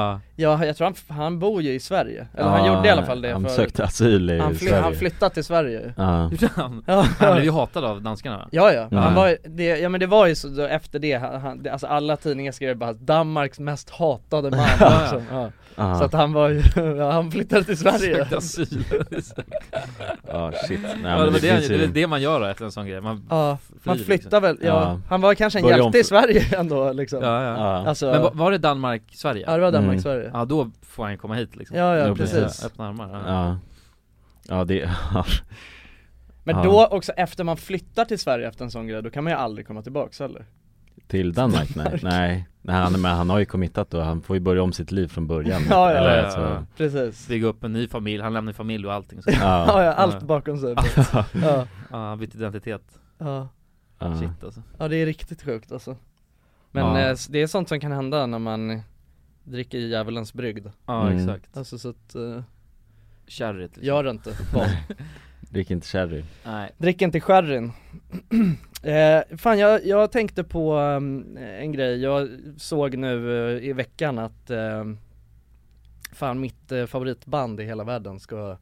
Ja, jag tror han, han bor ju i Sverige. Eller ja, han gjorde i alla fall det. Han för, sökte asyl i han fly, Sverige. Han flyttade till Sverige. Ja. han, ja. han blev ju hatad av danskarna. Ja, ja. Ja. Han var, det, ja men det var ju så då, efter det, han, det, alltså alla tidningar skrev bara Danmarks mest hatade man. Liksom. Ja. Ja. Så att han var ju, ja, han flyttade till Sverige. Sökte asyl. Ja, shit. Nej, ja, men det, det, det, finns det, ju... det är det man gör då efter en sån grej. Man, ja, man flyr, flyttar liksom. väl, ja. Ja. Han var kanske en Börja hjälte om- i Sverige ändå liksom. Ja, ja. Ja. Alltså, Men var, var det Danmark, Sverige? Ja, det var Danmark, Mm. Sverige. Ja, då får han komma hit liksom. Ja, ja, Jo, precis. precis. Öppna armar. Ja. Ja. Ja, det... Men Ja. då också, efter man flyttar till Sverige efter en sån grej, då kan man ju aldrig komma tillbaks heller. Till Danmark? Nej, nej. nej han, men han har ju committat och han får ju börja om sitt liv från början. Ja, ja, Eller, ja, alltså, ja. Precis. Bygga upp en ny familj, han lämnar familj och allting så. Ja. Ja, ja, allt Ja. bakom sig. Ja. Ja, han bytte identitet. Ja. Ja. Shit alltså. Ja, det är riktigt sjukt alltså. Men Ja. eh, det är sånt som kan hända när man dricker i djävulens brygd. Ja, Mm. exakt. Alltså så att, uh, Kärrigt liksom. gör det inte. Barn. Drick inte sherry. Nej. Drick inte sherryn. eh, fan, jag, jag tänkte på um, en grej. Jag såg nu uh, i veckan att uh, fan, mitt uh, favoritband i hela världen ska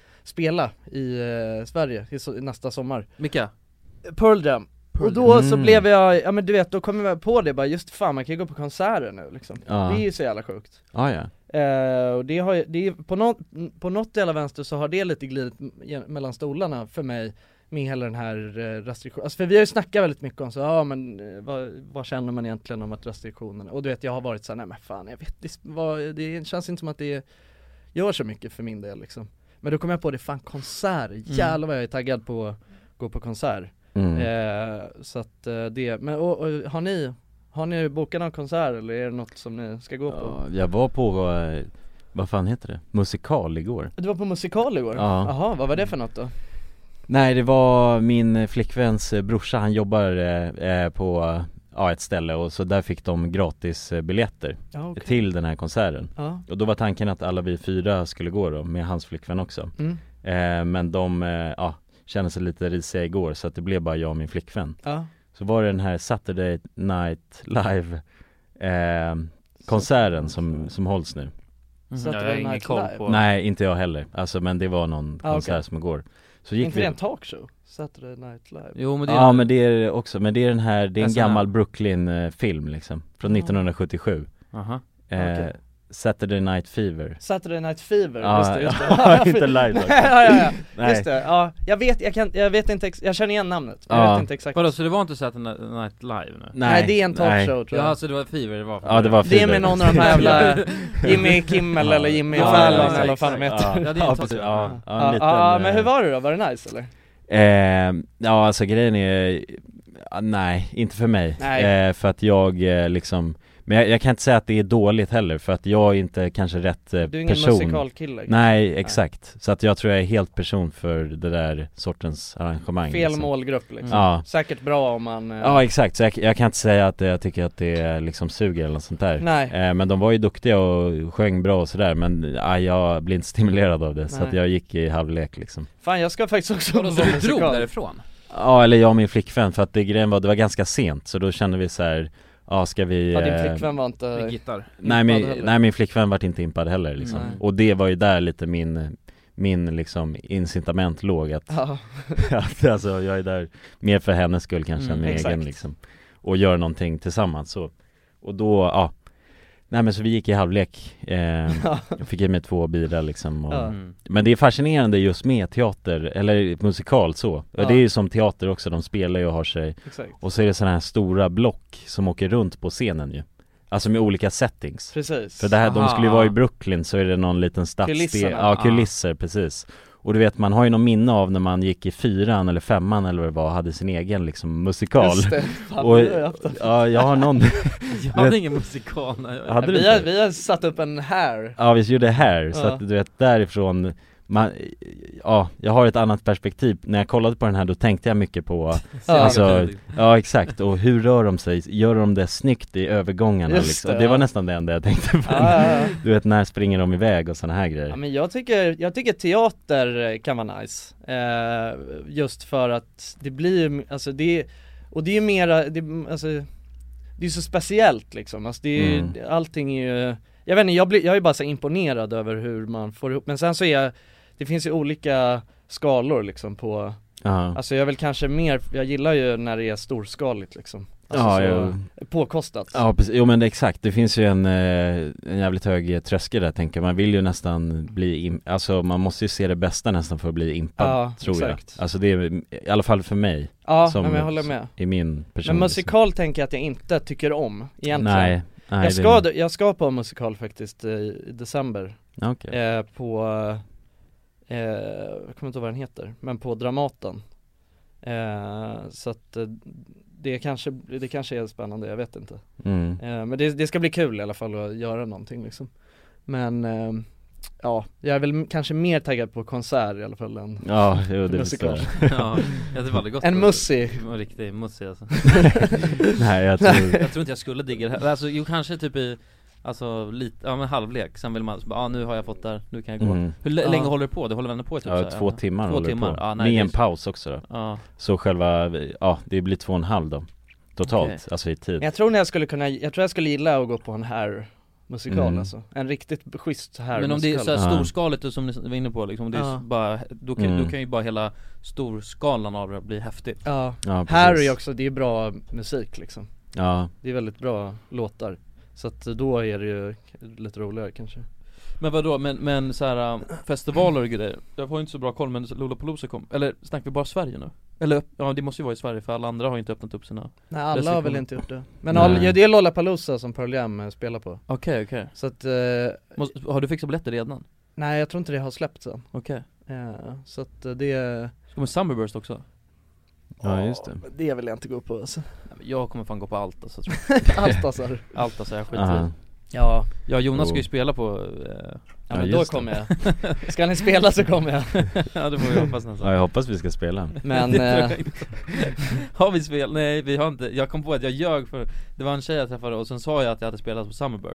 spela i uh, Sverige i so- nästa sommar. Micka? Pearl Jam. Pearl Och då Jam. så Mm. blev jag, ja men du vet, då kom jag på det bara, just fan man kan ju gå på konserter nu liksom. Ja. Det är ju så jävla sjukt. Ah, ja. Eh, och det har ju, det är, på, något, på något jävla vänster så har det lite glidit m- mellan stolarna för mig med hela den här eh, restriktionen. Alltså för vi har ju snackat väldigt mycket om så, ja men eh, vad, vad känner man egentligen om att restriktionerna, och du vet jag har varit så här, nej men fan jag vet, det, vad, det känns inte som att det gör så mycket för min del liksom. Men då kom jag på det, fan konsert, jävlar vad jag är taggad på att gå på konsert. Mm. Eh, så att eh, det, men och, och, har ni Har ni bokat någon konsert eller är det något som ni ska gå på? Ja, jag var på, eh, vad fan heter det? Musikal igår. Du var på musikal igår? Ja. Jaha, vad var det för något då? Nej, det var min flickväns eh, brorsa, han jobbar eh, eh, på eh, ja, ett ställe och så där fick de gratis eh, biljetter Ja, okay. till den här konserten. Ja. Och då var tanken att alla vi fyra skulle gå då med hans flickvän också. Mm. Eh, men de, eh, ja, kände sig lite risiga igår så att det blev bara jag och min flickvän. Ja. Så var det den här Saturday Night Live eh, konserten som, som hålls nu. Mm. Saturday Jag har ingen Night koll Live. på. Nej, inte jag heller. Alltså, men det var någon Ah, konsert okay. som igår. Så gick Inte vi... det en talkshow? Saturday Night Live. Jo men det är Ja, men det är det också. Men det är den här, det är en En sån här- gammal Brooklyn-film liksom. Från nittonhundrasjuttiosju. Aha. Eh, Okej. Saturday Night Fever. Saturday Night Fever, Ja, just det, just det. ja, inte live dock. ja, ja, ja. Nej. Just det, ja. Jag vet, jag kan, jag vet inte, ex- jag känner igen namnet, men jag Ja. vet inte exakt. Vadå, så det var inte Saturday Night Live nu? Nej, det är en talkshow nej. tror jag. Ja, alltså det var Fever det var för Ja, det var Det är Fever. med någon av de här jävla Jimmy Kimmel Ja. eller Jimmy Ja, Fallon ja, eller vad fan de exakt. heter. Ja, det är en Ja, talkshow. precis. Ja, ja, en Ja, liten, ja, men eh, hur var det då? Var det nice eller? Eh, ja, alltså grejen är, ja, nej, inte för mig. Nej. Eh, för att jag eh, liksom, men jag, jag kan inte säga att det är dåligt heller, för att jag är inte kanske rätt eh, Du är ingen person. musikalkille. Nej, exakt. Så att jag tror jag är helt person för det där sortens arrangemang. Fel liksom. målgrupp liksom. Ja. Säkert bra om man... eh, Ja, exakt. Så jag, jag kan inte säga att jag tycker att det liksom suger eller något sånt där. Nej. Eh, men de var ju duktiga och sjöng bra och sådär, men ja, jag blir inte stimulerad av det. Så Nej. att jag gick i halvlek liksom. Fan, jag ska faktiskt också Vadå, så på du musikal. drog därifrån? Ja, eller jag och min flickvän, för att det grejen var, det var ganska sent. Så då kände vi så här, ja ska vi... Ja, din eh, flickvän var inte... Med gitarr? Nej, impad min, heller. nej min flickvän vart inte impad heller liksom. Nej. Och det var ju där lite min, min liksom incitament låg att, Ja. att alltså, jag är där mer för hennes skull kanske Mm, än min exakt. egen liksom. Och gör någonting tillsammans så. Och då, ja. Nej men så vi gick i halvlek. Eh, jag fick i mig två bira liksom. Och, Ja. Mm. Men det är fascinerande just med teater, eller musikal så. Ja. Det är ju som teater också, de spelar ju och har sig. Exakt. Och så är det sådana här stora block som åker runt på scenen ju. Alltså med olika settings. Precis. För det här, de Aha. skulle ju vara i Brooklyn, så är det någon liten stadsdel. Kulisserna. Ja, kulisser, precis. Och du vet, man har ju någon minne av när man gick i fyran eller femman eller vad det var, hade sin egen liksom musikal. Just det. Fan, Och, vi har haft det. ja, jag har någon... Jag hade ingen musikal. Nej. Hade du vi, har, inte? vi har satt upp en här. Ja, vi gjorde det här, så Ja. att du vet, därifrån man, ja, jag har ett annat perspektiv. När jag kollade på den här, då tänkte jag mycket på Ja. alltså, ja exakt, och hur rör de sig? Gör de det snyggt i övergångarna Just liksom? det, Och det var ja. nästan det enda jag tänkte på. Ja, ja, ja. Du vet, när springer de iväg och såna här grejer. Ja, men jag tycker, jag tycker teater kan vara nice. Eh, just för att det blir, alltså det, och det är mera, det, alltså, det är så speciellt liksom. Alltså det är, Mm. allting är ju, jag vet inte, jag, blir, jag är bara så imponerad över hur man får ihop. Men sen så är jag, det finns ju olika skalor liksom på, uh-huh. alltså jag vill kanske mer, jag gillar ju när det är storskaligt liksom. Alltså ja, så ja. påkostat. Ja, precis. Jo men exakt, det finns ju en, en jävligt hög tröskel där, tänker man vill ju nästan bli, im- alltså man måste ju se det bästa nästan för att bli impad, ja, tror exakt. jag. Alltså det är i alla fall för mig. Ja, som, men jag håller med. I min person. Men musikal tänker jag att jag inte tycker om egentligen. Nej, nej jag, ska, det... jag ska på musikal faktiskt i, i december. Okay. Eh, på, eh, jag kommer inte ihåg vad den heter, men på Dramaten. Eh, så att det kanske, det kanske är spännande, jag vet inte. Mm. Eh, men det, det ska bli kul i alla fall att göra någonting liksom. Men eh, ja, jag är väl kanske mer taggad på konsert i alla fall än ja, jo, det musikal. Ja, jag typ aldrig gått en mussi. En riktig mussi alltså. Nej, jag tror... jag tror inte jag skulle digga det här. Alltså, jo, kanske typ i, alltså lite, ja men halvlek. Sen vill man, ja ah, nu har jag fått där, nu kan jag gå. Mm. Hur l- ja. länge håller du på? Det håller ändå på typ ja, så två här, timmar två håller timmar. på. Ah, nej, med en det är... paus också då. Ja. Så själva, ja det blir två och en halv då. Totalt, Okay. alltså i tid. Jag tror när jag skulle kunna, jag tror jag skulle gilla att gå på en här musikal Mm. alltså. En riktigt schysst här Men om musikal. det är så här Ja. storskaligt som ni var inne på liksom, det är Ja. bara, då kan, Mm. då kan ju bara hela storskalan av det bli häftigt. Ja, Ja, här precis. är också, det är bra musik liksom. Ja. Det är väldigt bra låtar. Så att då är det ju lite roligare kanske. Men vadå, men, men så här um, festivaler och grejer. Jag har inte så bra koll, men Lollapalooza kom. Eller snackar vi bara Sverige nu? Eller, ja det måste ju vara i Sverige, för alla andra har inte öppnat upp sina. Nej, alla har väl inte gjort det. Men Nej. all, ja, det är Lollapalooza som Pearl Jam spelar på. Okej, okay, okej okay. Så att eh, Måste, har du fixat biljetter redan? nej, jag tror inte det har släppts än. Okej okay. eh, Så att eh, det ska man Summerburst också? Ja, just det. Det vill jag inte gå på alltså. Nej, men jag kommer fan gå på allt alltså, tror jag. Allt alltså. Allt alltså, jag skiter Aha. i. Ja, Ja, Jonas ska ju Oh. spela på eh... ja, Ja, men då just kommer jag. Ska ni spela så kommer jag. ja, det får vi hoppas nästan. Ja, jag hoppas vi ska spela. Men Det tror eh, jag inte. Har vi spel? Nej, vi har inte. Jag kom på att jag ljög för det var en tjej jag träffade och sen sa jag att jag hade spelat på Summerburst.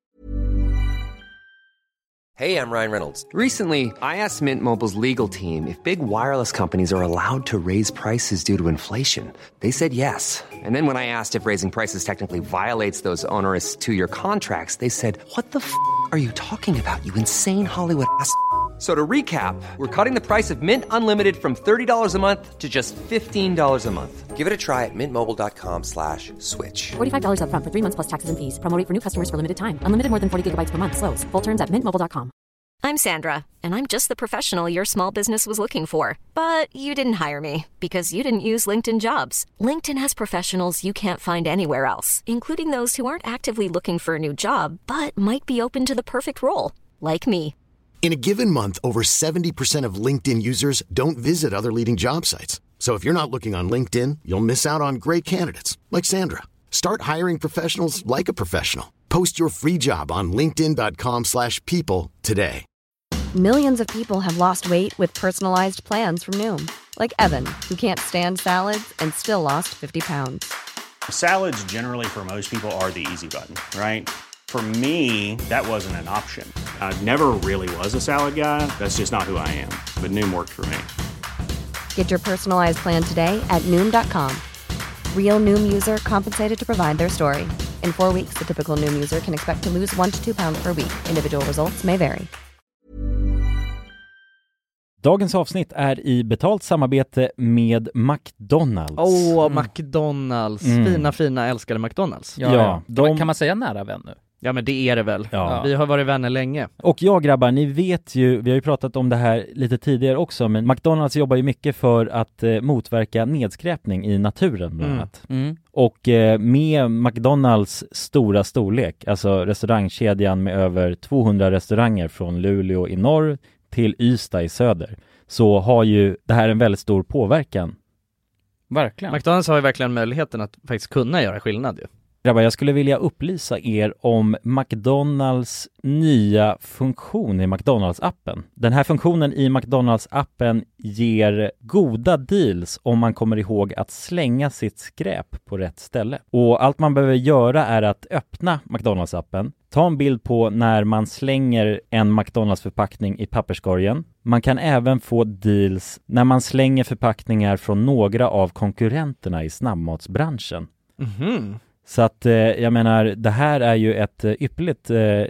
Hey, I'm Ryan Reynolds. Recently, I asked Mint Mobile's legal team if big wireless companies are allowed to raise prices due to inflation. They said yes. And then when I asked if raising prices technically violates those onerous two-year contracts, they said, "What the f*** are you talking about, you insane Hollywood ass?" So to recap, we're cutting the price of Mint Unlimited from thirty dollars a month to just fifteen dollars a month. Give it a try at mintmobile.com slash switch. forty-five dollars up front for three months plus taxes and fees. Promo rate for new customers for limited time. Unlimited more than forty gigabytes per month. Slows full terms at mint mobile dot com. I'm Sandra, and I'm just the professional your small business was looking for. But you didn't hire me because you didn't use LinkedIn Jobs. LinkedIn has professionals you can't find anywhere else, including those who aren't actively looking for a new job, but might be open to the perfect role, like me. In a given month, over seventy percent of LinkedIn users don't visit other leading job sites. So if you're not looking on LinkedIn, you'll miss out on great candidates like Sandra. Start hiring professionals like a professional. Post your free job on linkedin dot com slash people today. Millions of people have lost weight with personalized plans from Noom. Like Evan, who can't stand salads and still lost fifty pounds. Salads generally for most people are the easy button, right? For me, that wasn't an option. I never really was a salad guy. That's just not who I am. But Noom worked for me. Get your personalized plan today at Noom dot com. Real Noom user compensated to provide their story. In four weeks, the typical Noom user can expect to lose one to two pounds per week. Individual results may vary. Dagens avsnitt är i betalt samarbete med McDonalds. Åh, oh, McDonalds. Mm. Fina, fina, älskade McDonalds. Ja, Ja, de... kan man säga nära vän nu? Ja, men det är det väl. Ja. Vi har varit vänner länge. Och ja, grabbar, ni vet ju, vi har ju pratat om det här lite tidigare också, men McDonalds jobbar ju mycket för att eh, motverka nedskräpning i naturen bland Mm. annat. Mm. Och eh, med McDonalds stora storlek, alltså restaurangkedjan med över tvåhundra restauranger från Luleå i norr till Ystad i söder, så har ju det här en väldigt stor påverkan. Verkligen. McDonalds har ju verkligen möjligheten att faktiskt kunna göra skillnad ju. Grabbar, jag skulle vilja upplysa er om McDonalds nya funktion i McDonalds-appen. Den här funktionen i McDonalds-appen ger goda deals om man kommer ihåg att slänga sitt skräp på rätt ställe. Och allt man behöver göra är att öppna McDonalds-appen, ta en bild på när man slänger en McDonalds-förpackning i papperskorgen. Man kan även få deals när man slänger förpackningar från några av konkurrenterna i snabbmatsbranschen. Mhm. Så att eh, jag menar, det här är ju ett eh, ypperligt eh,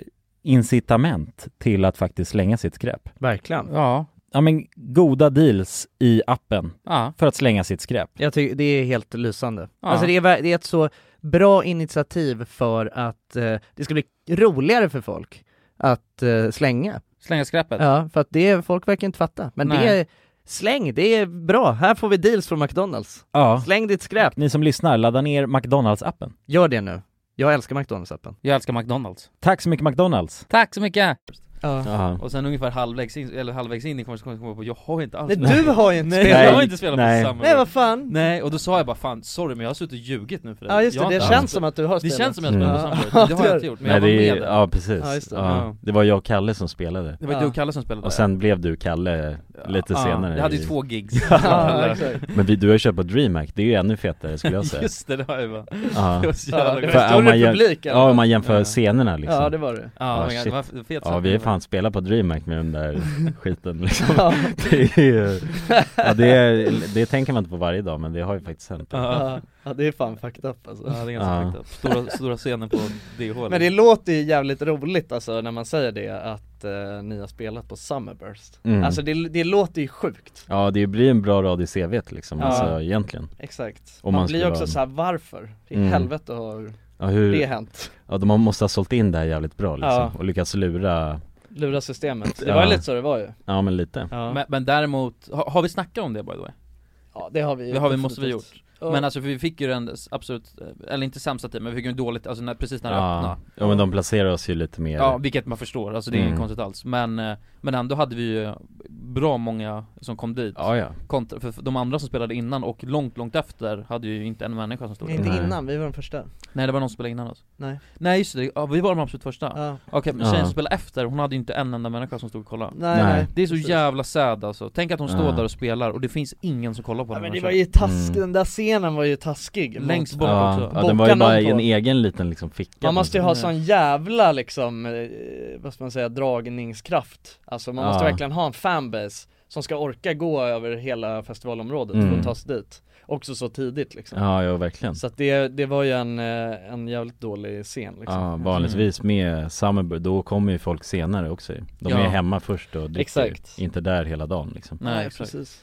incitament till att faktiskt slänga sitt skräp. Verkligen. Ja. Ja, men goda deals i appen Ja. för att slänga sitt skräp. Jag tycker det är helt lysande. Ja. Alltså det är, ver- det är ett så bra initiativ för att eh, det ska bli roligare för folk att eh, slänga. Slänga skräpet. Ja, för att det är, folk verkar inte fatta. Men Nej. det är, släng, det är bra. Här får vi deals från McDonalds. Ja. Släng ditt skräp. Ni som lyssnar, ladda ner McDonalds-appen. Gör det nu. Jag älskar McDonalds-appen. Jag älskar McDonalds. Tack så mycket McDonalds. Tack så mycket! Ja. Ja. Och sen ungefär halvvägs in, eller halvvägs in i konversationen kom jag på, jag har inte alls Nej, du har ju inte Nej, spelat. jag har inte spelat Nej. på samma. Nej, vad fan? Nej, och då sa jag bara fan, sorry men jag har suttit och ljugit nu för dig. Ja just det, Jag har det inte känns alls- som att du har Det spelat. känns som jag spelat Mm. på samma. Det har jag inte gjort, men Nej, jag var det med är, där. ja precis. Ja, just det. Ja. Ja. Det var jag och Kalle som spelade. Det var Ja. du och Kalle som spelade. Och sen blev du Kalle lite ja, senare. jag hade ju i- två gigs. Ja, exakt. Men vi, du har ju kört på DreamHack, det är ju ännu fetare skulle jag säga. Just det, det har jag bara. Ja. Det var så Ja, jävla det gott. var För större om man jäm- publik, eller? Ja, om man jämför Ja. scenerna liksom. Ja, det var det. Ja, Ja, men shit. det var fet Ja, sak. vi är fan spela på DreamHack med den där skiten liksom. Ja. Det är ju, ja, det, är, det tänker man inte på varje dag, men det har ju faktiskt hänt. Ja, ja, det är fan fucked up alltså. Ja, det är ganska Ja. fucked up. Stora, stora scenen på D H. Men det låter ju jävligt roligt alltså när man säger det, att eh, ni har spelat på Summerburst. Mm. Alltså det, det låter ju sjukt. Ja, det blir en bra radio-C V liksom, Ja. alltså egentligen. Exakt. Om man, man blir ju skulle också vara- så här: varför? I Mm. helvete har Ja, hur, det hänt? ja, de måste ha sålt in det här jävligt bra liksom, Ja. och lyckats lura. Lura systemet. Det Ja. var ju lite så det var ju. Ja, men lite. Ja, Men, men däremot, har, har vi snackat om det by the way? ja det har vi Det har vi, måste vi gjort. Ja. Men alltså för vi fick ju den absolut, eller inte sämsta tid, men vi fick ju en dåligt, alltså när, precis när det Ja. öppnade. Ja, men de placerar oss ju lite mer. Ja, vilket man förstår, alltså det är Mm. inget konstigt alls. Men, eh, men ändå hade vi ju bra många som kom dit. Ja, ja. Kontra, för de andra som spelade innan och långt, långt efter hade ju inte en människa som stod där. Inte Nej. innan, vi var de första. Nej, det var någon som spelade innan oss. Nej. Nej just det, ja, vi var de absolut första. Ja. Okej, men Ja. tjejen som spelade efter, hon hade ju inte en enda människa som stod och kollade. Nej, Nej. nej. Det är så Precis. jävla sad alltså. Tänk att hon står Ja. där och spelar och det finns ingen som kollar på Ja, den men här det var tjejen. ju taskig, Mm. den där scenen var ju taskig. Längst Man- bort Ja, också. ja, den var ju Boka bara någon i en på- egen liten liksom ficka. Man måste ju ha Nej. sån jävla liksom, eh, vad ska man säga, dragningskraft. Alltså man måste Ja. verkligen ha en fanbase som ska orka gå över hela festivalområdet Mm. för att ta sig dit. Också så tidigt liksom. Ja, ja, verkligen. Så att det, det var ju en, eh, en jävligt dålig scen liksom. Ja, vanligtvis med Summerburst, då kommer ju folk senare också. De Ja. är hemma först och dricker, Exakt. inte där hela dagen liksom. Nej, Nej, exakt. precis.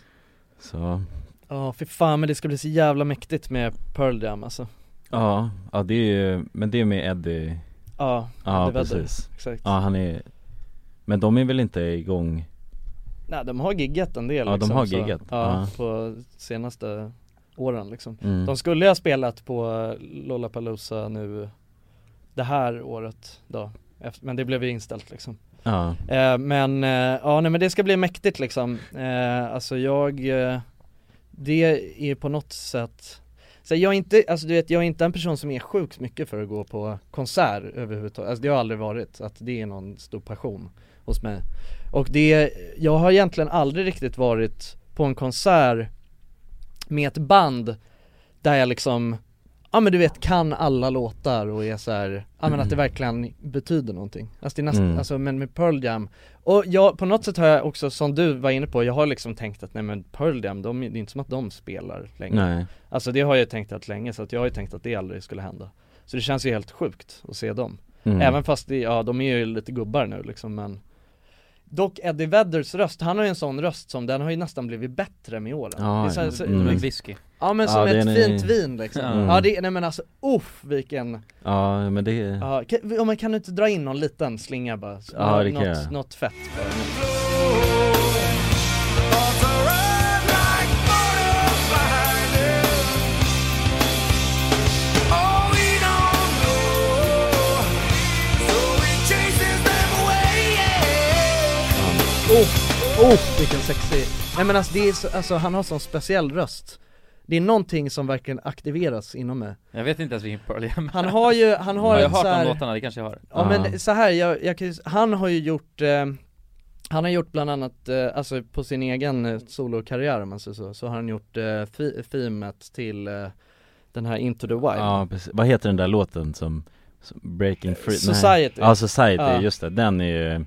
Så, Ja, för fan, men det ska bli så jävla mäktigt med Pearl Jam alltså. ja, ja det är ju, men det är med Eddie. Ja, Ja, Eddie Vedder. precis. Exakt. Ja, han är, men de är väl inte igång? Nej, de har giggat en del Ja, de liksom, har så- giggat. Ja, Ja. på senaste åren liksom. Mm. De skulle ju ha spelat på Lollapalooza nu det här året då, efter, men det blev ju inställt liksom. Ja, eh, Men, eh, ja nej men det ska bli mäktigt liksom. eh, Alltså jag, eh, det är på något sätt, så jag är inte, alltså du vet, jag är inte en person som är sjukt mycket för att gå på konsert överhuvudtaget. Alltså det har aldrig varit att det är någon stor passion hos mig. Och det, jag har egentligen aldrig riktigt varit på en konsert med ett band där jag liksom, ja men du vet, kan alla låtar och är så här, ja men att det verkligen betyder någonting. Alltså det är nästan, Mm. alltså men med Pearl Jam, och jag, på något sätt har jag också, som du var inne på, jag har liksom tänkt att nej men Pearl Jam, de, det är inte som att de spelar längre. nej. Alltså det har jag tänkt helt länge, så att jag har ju tänkt att det aldrig skulle hända. Så det känns ju helt sjukt att se dem. Mm. Även fast det, ja de är ju lite gubbar nu liksom, men dock Eddie Vedders röst, han har ju en sån röst som, den har ju nästan blivit bättre med åren. Ja, det är så, ja. så, Mm. Som en whisky. Ja men som Ja, ett den är- fint vin liksom. Mm. Ja det, nej men alltså, uff vilken, Ja, men det är, ja, kan, om man kan du inte dra in någon liten slinga bara? Ja, det kan något, jag. något fett bara. Oh, oh, vilken sexig. Nej men alltså, det är så, alltså han har sån speciell röst. Det är någonting som verkligen aktiveras inom mig. Jag vet inte ens vilken Pearl Jam. Han har ju, han har Har jag en hört så här, de låtarna? Det kanske jag har. ja men så här, jag, jag kan ju, han har ju gjort, eh, han har gjort bland annat, eh, alltså på sin egen eh, solokarriär om man säger så, så har han gjort eh, fi, themet till eh, den här Into the Wild. ja, precis. Vad heter den där låten som, som Breaking Free? Nej. Society. Ja, Society, Ja. just det, den är ju...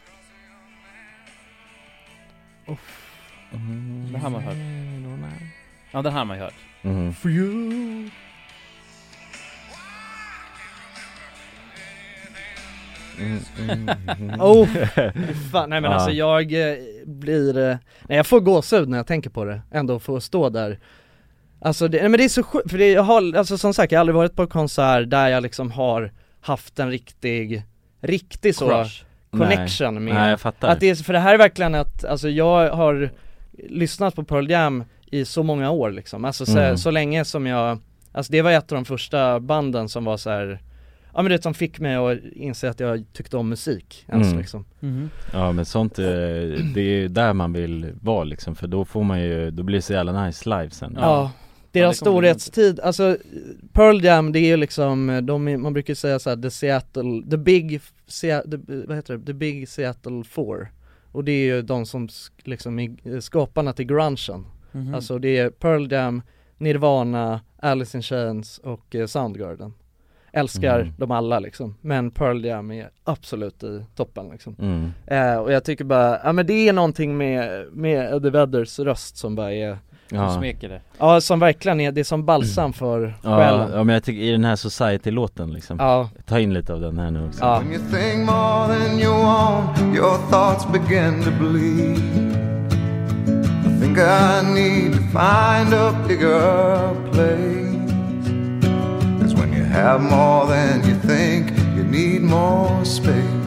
Mm, det här har man hört. Ja, den här har man ju hört. Mhm. For you. Mm, mm, mm. Oh, fan, nej men Ja. alltså jag eh, blir, eh, nej jag får gåshud när jag tänker på det, ändå få stå där. Alltså det, nej men det är så sjukt, för det, jag har, alltså som sagt jag har aldrig varit på en konsert där jag liksom har haft en riktig, riktig så Crush. connection Nej. med, Nej, jag fattar. att det är, för det här är verkligen att, alltså jag har lyssnat på Pearl Jam i så många år liksom, alltså så, Mm. så länge som jag, alltså det var ett av de första banden som var så här. Ja men det som fick mig att inse att jag tyckte om musik ens Mm. liksom. Mhm. Ja men sånt, eh, det är ju där man vill vara liksom, för då får man ju, då blir det så jävla nice live sen. Ja, deras det kommer bli storhetstid, alltså Pearl Jam det är ju liksom, de, är- man brukar säga så här, the Seattle, the big, Se, the, vad heter det, the big Seattle Four. Och det är ju de som sk- liksom är skaparna till grungen. Mhm. Alltså det är Pearl Jam, Nirvana, Alice in Chains och eh, Soundgarden. Älskar Mm. de alla liksom, men Pearl Jam är absolut i toppen liksom. Mm. Eh, och jag tycker bara, ja men det är någonting med, med Eddie Vedders röst som bara är, Ja. Som smeker det. ja som verkligen är, det är som balsam för Ja, själen. ja men jag tycker i den här Society-låten liksom, Ja. ta in lite av den här nu också. Ja. When you think more than you want, your thoughts begin to bleed. I think I need to find a bigger place. 'Cause when you have more than you think, you need more space.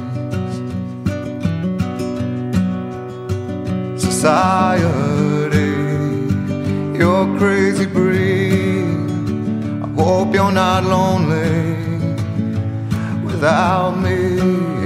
Society, you're crazy breed. I hope you're not lonely without me.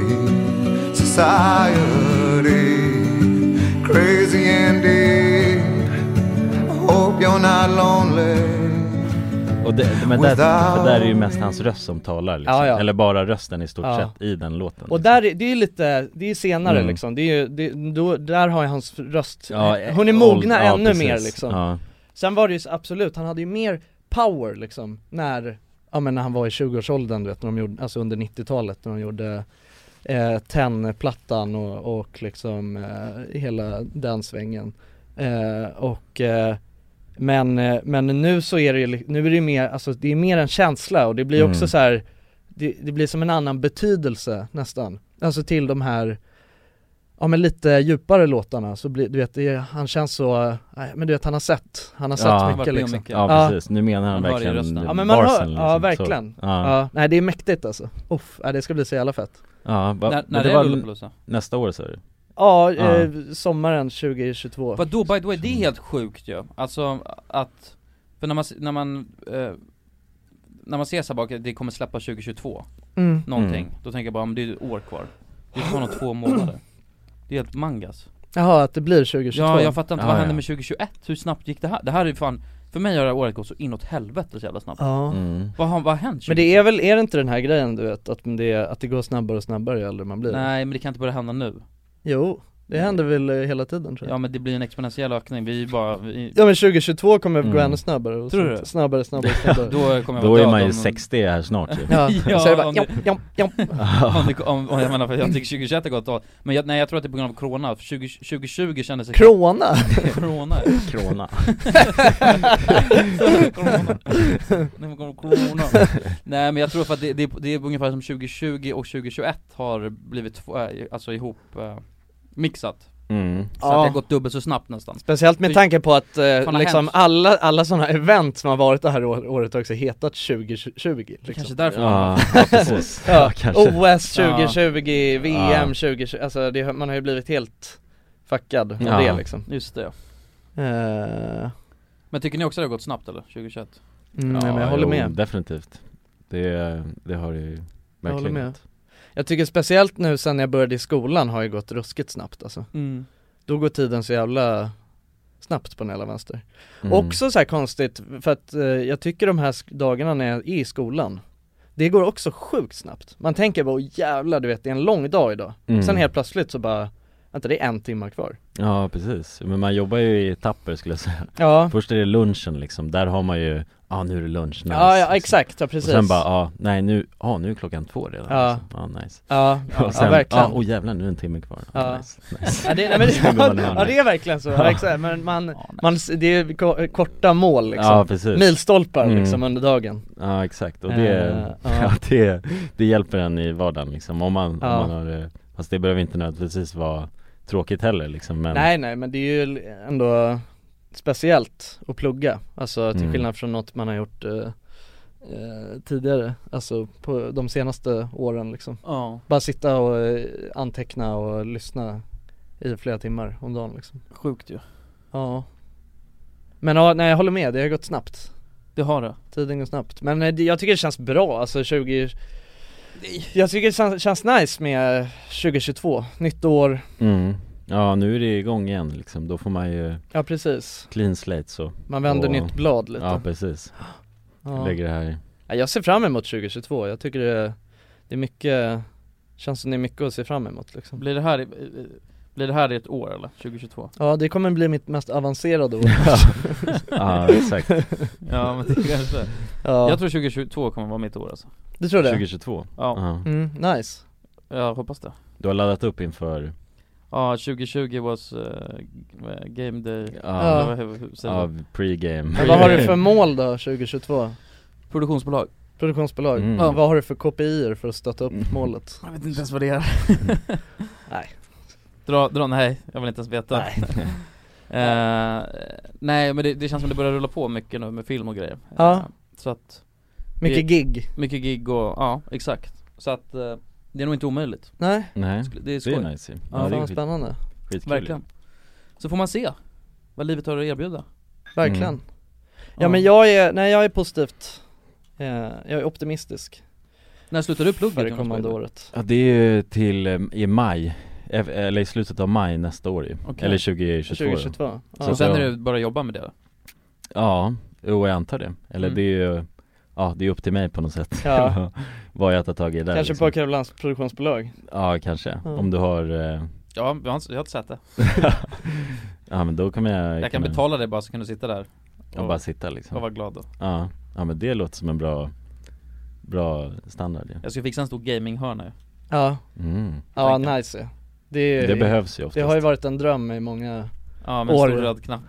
Society, crazy indeed. I hope you're not lonely. Och det, men där, Without- för där är ju mest hans röst som talar liksom. Ja, ja. Eller bara rösten i stort Ja. sett i den låten. Och där, är- det är ju lite, det är ju senare Mm. liksom, det är ju, det, då, där har ju hans röst, Ja, hon är mogna old- ja, ännu precis. mer liksom. Ja. Sen var det ju så- absolut, han hade ju mer power liksom, när, ja men när han var i tjugoårsåldern, du vet, när de gjorde, alltså under nittiotalet när de gjorde eh, Ten-plattan och, och liksom eh, hela den svängen. Eh, och eh, men, eh, men nu så är det ju, li- nu är det ju mer, alltså det är mer en känsla och det blir också Mm. så här, det, det blir som en annan betydelse nästan. Alltså till de här, ja men lite djupare låtarna så blir, du vet, det, är- han känns så, nej, men du vet han har sett, han har sett Ja. mycket Varit med om liksom. mycket. Ja precis, nu menar han Man hör i verkligen rösten. Ja men man hör, barsen, ja liksom, verkligen. så. Ja. Ja. nej det är mäktigt alltså. Uff, ja, det ska bli så jävla fett. Ja, va, När, men när det är var Lollapalooza? nästa år så är det. Ja, Ja. Eh, sommaren tjugohundratjugotvå. But då, by the way, det är helt sjukt ju. Alltså att, för när man, när man, eh, när man ser så här bak, det kommer släppa tjugohundratjugotvå, Mm. någonting, Mm. då tänker jag bara, men det är ju ett år kvar. Det tar nog två månader. Det är helt mangas. Jaha, att det blir tjugohundratjugotvå. Ja, jag fattar inte, Ja, vad ja. hände med tjugohundratjugoett? Hur snabbt gick det här? Det här är ju fan, för mig har det här året gått så inåt helvete så jävla snabbt. Ja. Mm. Vad har, vad har hänt? Men det är väl, är det inte den här grejen du vet, att det, att det går snabbare och snabbare ju äldre man blir? Nej, men det kan inte börja hända nu. Jo, det händer väl eh, hela tiden tror jag. Ja, men det blir en exponentiell ökning, vi är bara, vi, Ja men tjugohundratjugotvå kommer Mm. gå ännu snabbare och Tror så, du det? snabbare, snabbare, snabbare. då kommer jag Då vara är död man ju om- sextio här snart ju. Ja, Ja, och så är det bara, om jom, det- jom, jom. om, det, om, om jag menar, för jag tycker tjugohundratjugoett har gått av. Men jag, nej, jag tror att det är på grund av corona, för tjugo, tjugohundratjugo kändes det Corona? Corona Krona. Corona. Nej, men corona. Nej, men jag tror för att det, det, det är ungefär som tjugohundratjugo och tjugohundratjugoett har blivit två, äh, alltså ihop äh, mixat. Mm. Så Ja. att det har gått dubbelt så snabbt nästan. Speciellt med För- tanke på att eh, Fan, liksom hemskt. alla, alla sådana event som har varit det här år, året har också hetat tjugohundratjugo liksom. Kanske därför Ja, ja precis. Ja, Ja, kanske. O S tjugohundratjugo, V M Ja. tjugohundratjugo, alltså det, man har ju blivit helt fuckad av Ja. det liksom. Just det. Eh, Men tycker ni också det har gått snabbt eller? tjugohundratjugoett? mm, Ja, men jag håller jo, med. definitivt. Det, det har det ju Jag håller verkligen med. gått. Jag tycker speciellt nu sen jag började i skolan har ju gått ruskigt snabbt alltså. Mm. Då går tiden så jävla snabbt på den hela vänster. Mm. Också så här konstigt, för att eh, jag tycker de här sk- dagarna när jag är i skolan, det går också sjukt snabbt. Man tänker bara, åh jävlar du vet, det är en lång dag idag. Mm. Sen helt plötsligt så bara, vänta det är en timme kvar. Ja precis, men man jobbar ju i etapper skulle jag säga. Ja, Först är det lunchen liksom, där har man ju Ja, nu är det lunch, nice. Ja, ja exakt, ja, precis. Och sen bara, ja, nej nu, ja nu är klockan två redan. Ja, alltså. Ja, nice. Ja, och sen, ja verkligen. Ja, oh jävlar, nu är en timme kvar. Ja, ja. Nice, nice. Ja, det, nej, men det, ja, det är verkligen så, ja, exakt. Men man, man, det är ko- korta mål liksom. Ja, precis. Milstolpar mm. liksom under dagen. Ja, exakt. Och det, uh, uh. ja, det, det hjälper en i vardagen liksom. Om man, ja. om man har, fast det behöver inte nödvändigtvis vara tråkigt heller liksom, men... Nej, nej, men det är ju ändå speciellt att plugga. Alltså till Mm. skillnad från något man har gjort uh, uh, tidigare. Alltså på de senaste åren liksom. Ja. Bara sitta och uh, anteckna och lyssna i flera timmar om dagen liksom. Sjukt ju. Ja. Men ja, nej, jag håller med, det har gått snabbt. Det har det. Tiden går snabbt. Men eh, det, jag tycker det känns bra, alltså tjugo... Jag tycker det känns, känns nice med tjugo tjugotvå, nytt år. Mm. Ja, nu är det igång igen liksom, då får man ju... Ja, precis. Clean slate så. Man vänder och, nytt blad lite. Ja, precis. Ja. Lägger det här. Ja, jag ser fram emot tjugo tjugotvå, jag tycker det, det är mycket... Känns som det är mycket att se fram emot liksom. Blir det här i, blir det här i ett år eller? tjugo tjugotvå? Ja, det kommer bli mitt mest avancerade år. Ja, exakt. Ja, men det kanske. Ja. Jag tror tjugo tjugotvå kommer vara mitt år alltså. Du tror det? tjugo tjugotvå? Ja. Uh-huh. Mm, nice. Jag hoppas det. Du har laddat upp inför... Ja, tjugo tjugo was uh, game day. Ja, vad, hur, hur, ja pre-game. Men vad har du för mål då tjugo tjugotvå? Produktionsbolag. Produktionsbolag. Mm. Ja, vad har du för K P I-er för att stötta upp Mm. målet? Jag vet inte ens vad det är. Nej. Dra, dra, nej, jag vill inte ens veta. Nej. uh, nej, men det, det känns som det börjar rulla på mycket nu med film och grejer. Ja. Uh, så att Mycket det, gig. Mycket gig och, ja, exakt. Så att uh, det är nog inte omöjligt. Nej. Nej, det är, det skoj. är nice. Ja, Ja, det det är är spännande. skitkul. Verkligen. Så får man se vad livet har att erbjuda. Verkligen. Mm. Ja, Ja. men jag är, nej jag är positivt. Eh, jag är optimistisk När slutar du plugga för det kommande Jonas? året. Ja, det är ju till eh, i maj. Ev- Eller i slutet av maj nästa år ju. Okej. Eller tjugo tjugotvå. tjugo då. tjugotvå. Ja. Så sen är det bara att jobba med det då? Ja, jo, jag antar det. Eller Mm. det är ju, ja, det är upp till mig på något sätt. Ja. Vad jag tar tag i där. Kanske liksom. på Karolans produktionsbolag. Ja, kanske. Ja. Om du har... Eh... Ja, jag har, jag har inte sett det. ja, men då kommer jag... Jag kan kunna- betala dig bara så kan du sitta där Och bara sitta liksom. och vara glad då. Ja, ja, men det låter som en bra... Bra standard ja. Jag ska fixa en stor gaminghörna ju. Ja. Mm. Ja, Tänker. nice. Det, Det behövs ju oftast. Det har ju varit en dröm i många Ja, med en år. stor röd knapp.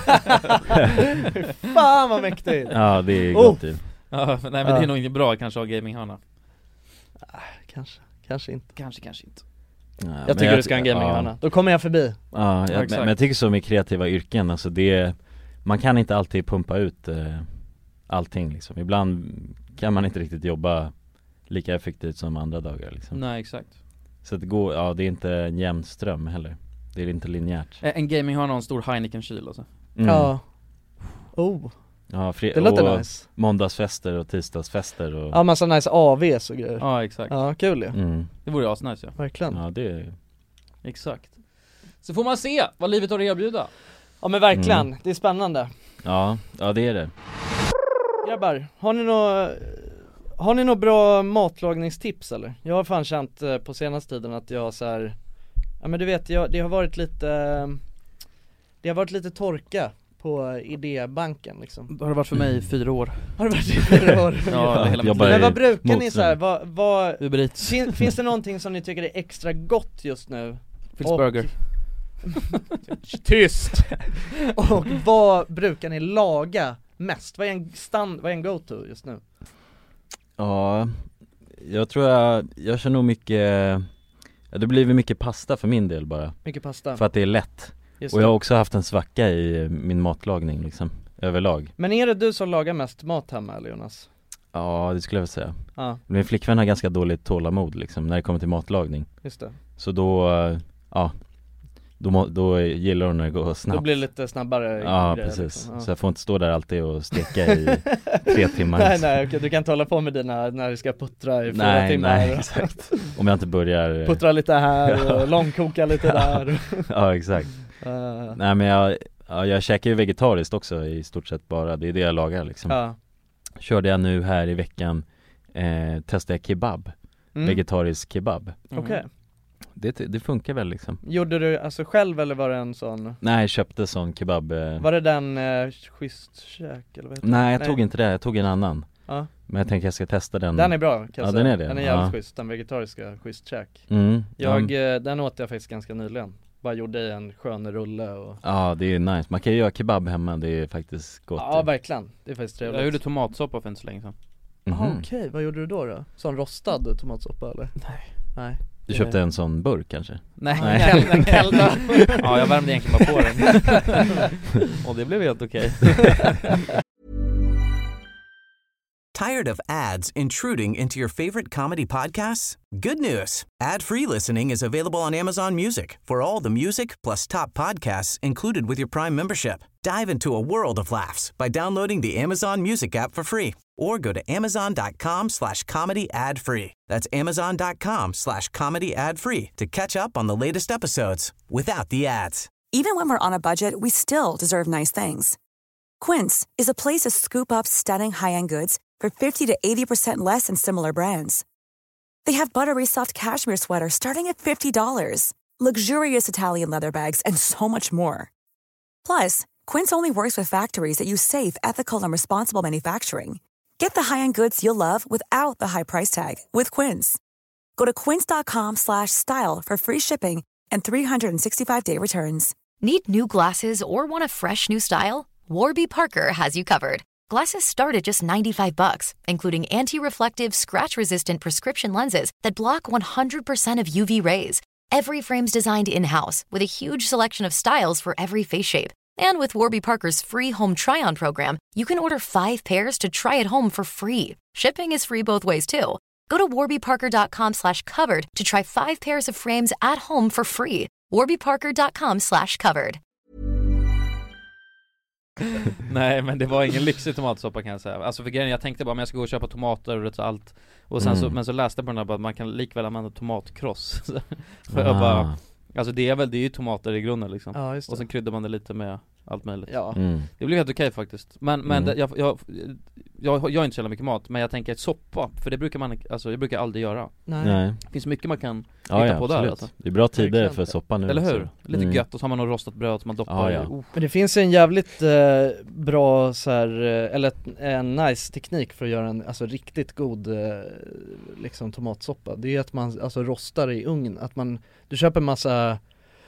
Fan vad mäktigt. Ja, det är Oh. gott ju. Ja, nej men Ja. det är nog inte bra kanske att ha gaminghörna. Kanske, kanske inte. Kanske, kanske inte. Ja, Jag men tycker du ska ha en gaminghörna. Ja, Då kommer jag förbi. ja jag, men, exakt. men jag tycker så med kreativa yrken, alltså det... Man kan inte alltid pumpa ut eh, allting liksom. Ibland kan man inte riktigt jobba lika effektivt som andra dagar liksom. Nej, exakt. Så att det går, ja det är inte en jämn ström heller. Det är inte linjärt. Eh, En gaminghörna och en stor Heineken-kyl alltså. Mm. Ja. Oh. Ja, fri- Det låter och nice. måndagsfester och tisdagsfester och... Ja, massa nice A Vs och grejer. Ja, exakt. Ja, kul ju. Mm. Det vore ju asnice ja. Verkligen. Ja, det är... Exakt. Så får man se vad livet har att erbjuda. Ja men verkligen, Mm. det är spännande. Ja, ja det är det. Grabbar, har ni nå Har ni några bra matlagningstips eller? Jag har fan känt eh, på senaste tiden att jag så här, ja men du vet, jag, det har varit lite eh, Det har varit lite torka på idébanken liksom. Det har det varit för mig i fyra år. Har det varit i fyra år? Ja, det hela mitt Jobbar liv. Men vad i brukar ni motström. så här, vad, vad Uber Eats. fin, finns det någonting som ni tycker är extra gott just nu? Phil's Och- Burger. Tyst! Och vad brukar ni laga mest? Vad är en stand, vad är en go-to just nu? Ja, jag tror jag, jag kör nog mycket, ja, det blir väl mycket pasta för min del bara. Mycket pasta. För att det är lätt. Just Och jag har det. också haft en svacka i min matlagning liksom, överlag. Men är det du som lagar mest mat hemma eller Jonas? Ja, det skulle jag väl säga. Ja, Min flickvän har ganska dåligt tålamod liksom, när det kommer till matlagning. just det. Så då, eh, ja, då, må, då gillar hon när det går snabbt. Då blir det lite snabbare Ja, grejer, precis. liksom. Ja. Så jag får inte stå där alltid och steka i tre timmar. Nej nej, okej, du kan inte hålla på med dina när du ska puttra i fyra nej, timmar. nej, exakt. Om jag inte börjar... Puttra lite här och Ja. långkoka lite där. Ja, exakt. Uh, Nej, men jag, ja, jag käkar ju vegetariskt också i stort sett bara. Det är det jag lagar liksom. ja. Körde jag nu här i veckan, eh, testade jag kebab. Mm. Vegetarisk kebab. Okej. det, det funkar väl liksom. Gjorde du alltså själv eller var det en sån? Nej, jag köpte sån kebab eh... Var det den eh, schysst käk eller vad heter det? Nej, jag Nej. tog inte det, jag tog en annan. Ja. Men jag tänker jag ska testa den. Den är bra kan jag ja, säga. Den är det. Den är jävligt ja. schysst, den vegetariska schysst käk. Mm. Jag, ja. Den åt jag faktiskt ganska nyligen. Bara gjorde i en skön rulle och... Ja, det är nice. Man kan ju göra kebab hemma, det är faktiskt gott. Ja, verkligen. Det är faktiskt trevligt. Jag gjorde tomatsoppa för inte så länge sedan. Mm-hmm. Ah, okej, okay. Vad gjorde du då då? Sån rostad tomatsoppa eller? Nej. Nej. Du köpte en sån burk kanske? Nej, Nej. en kälda. Ja, jag värmde egentligen bara på den. Och det blev helt okej. Okay. Tired of ads intruding into your favorite comedy podcasts? Good news. Ad-free listening is available on Amazon Music for all the music plus top podcasts included with your Prime membership. Dive into a world of laughs by downloading the Amazon Music app for free or go to amazon.com slash comedy ad free. That's amazon.com slash comedy ad free to catch up on the latest episodes without the ads. Even when we're on a budget, we still deserve nice things. Quince is a place to scoop up stunning high-end goods for fifty to eighty percent less than similar brands. They have buttery soft cashmere sweaters starting at fifty dollars, luxurious Italian leather bags, and so much more. Plus, Quince only works with factories that use safe, ethical, and responsible manufacturing. Get the high-end goods you'll love without the high price tag with Quince. Go to quince.com slash style for free shipping and three sixty-five day returns. Need new glasses or want a fresh new style? Warby Parker has you covered. Glasses start at just ninety-five bucks, including anti-reflective, scratch-resistant prescription lenses that block one hundred percent of U V rays. Every frame's designed in-house with a huge selection of styles for every face shape. And with Warby Parker's free home try-on program, you can order five pairs to try at home for free. Shipping is free both ways, too. Go to warbyparker.com slash covered to try five pairs of frames at home for free. warbyparker.com slash covered. Nej, men det var ingen lyxig tomatsoppa kan jag säga. Alltså för grejen, jag tänkte bara om jag ska gå och köpa tomater och allt. Och sen mm. så, men så läste jag på den här bara att man kan likväl använda tomatkross. För jag bara, alltså det är väl, det är ju tomater i grunden liksom. Ja, just det. Och sen kryddar man det lite med allt möjligt. Ja. Mm. Det blev helt okej faktiskt. Men, men Mm. det, jag, jag, jag, jag är inte så jävla mycket mat. Men jag tänker ett soppa, för det brukar man, alltså jag brukar aldrig göra. Nej. Nej. Det finns mycket man kan Ja, hitta ja, på där alltså. Det är bra tider Verkligen. för soppa nu. Eller hur? Så. Lite Mm. gött, och så har man något rostat bröd som man doppar Ja, i. ja. Oh. Men det finns en jävligt eh, bra så här, eh, eller ett, en nice teknik för att göra en alltså, riktigt god eh, liksom tomatsoppa. Det är att man alltså rostar i ugn, att man, du köper en massa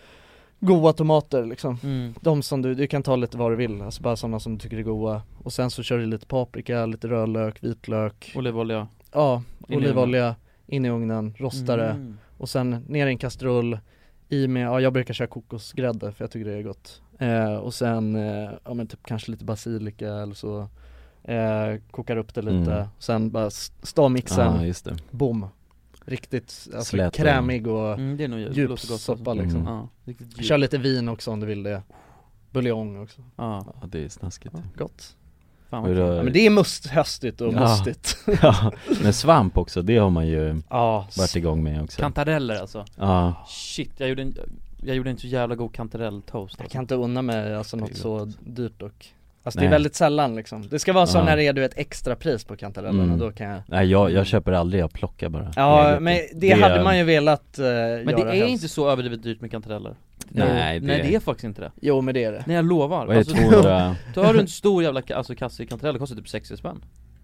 goda tomater liksom. Mm. De som du, du kan ta lite vad du vill, alltså bara sådana som du tycker är goda. Och sen så kör du lite paprika, lite rödlök, vitlök. Olivolja. Ja, In i olivolja in i ugnen, rosta det. Mm. Och sen ner i en kastrull i med, ja jag brukar köra kokosgrädde för jag tycker det är gott. Eh, och sen, eh, ja men typ kanske lite basilika eller så. Eh, kokar upp det lite. Mm. Sen bara stavmixen. Ja, just det. Boom. Riktigt alltså, Slät, krämig och Mm, det är nog djup låter gott, soppa alltså. liksom. Mm. Ja, riktigt djup. Kör lite vin också om du vill det. Buljong också. Ja. Ja, det är snaskigt. Ja, gott. Fan Hur vad då- kul. Ja, men det är must, höstigt och Ja. mustigt. Ja, men svamp också, det har man ju Ja, varit igång med också. Kantareller alltså. Ja, Shit, jag gjorde en, jag gjorde en så jävla god kantarelltoast jag alltså. kan inte unna mig alltså något är så dyrt dock. Alltså det är Nej. väldigt sällan liksom. Det ska vara så Ja. när det är du ett extra pris på kantarellerna, Mm. då kan jag. nej jag, jag köper aldrig, jag plockar bara. Ja, Eget. men det, hade man ju velat uh, Men det göra är helst. inte så överdrivet dyrt med kantareller. Nej, det- Nej det är faktiskt inte det. Jo men det är det. Nej jag lovar. Vad är Alltså, det, tvåhundra? då har du en stor jävla ka- alltså, kasse i kantareller, kostar typ sextio spänn.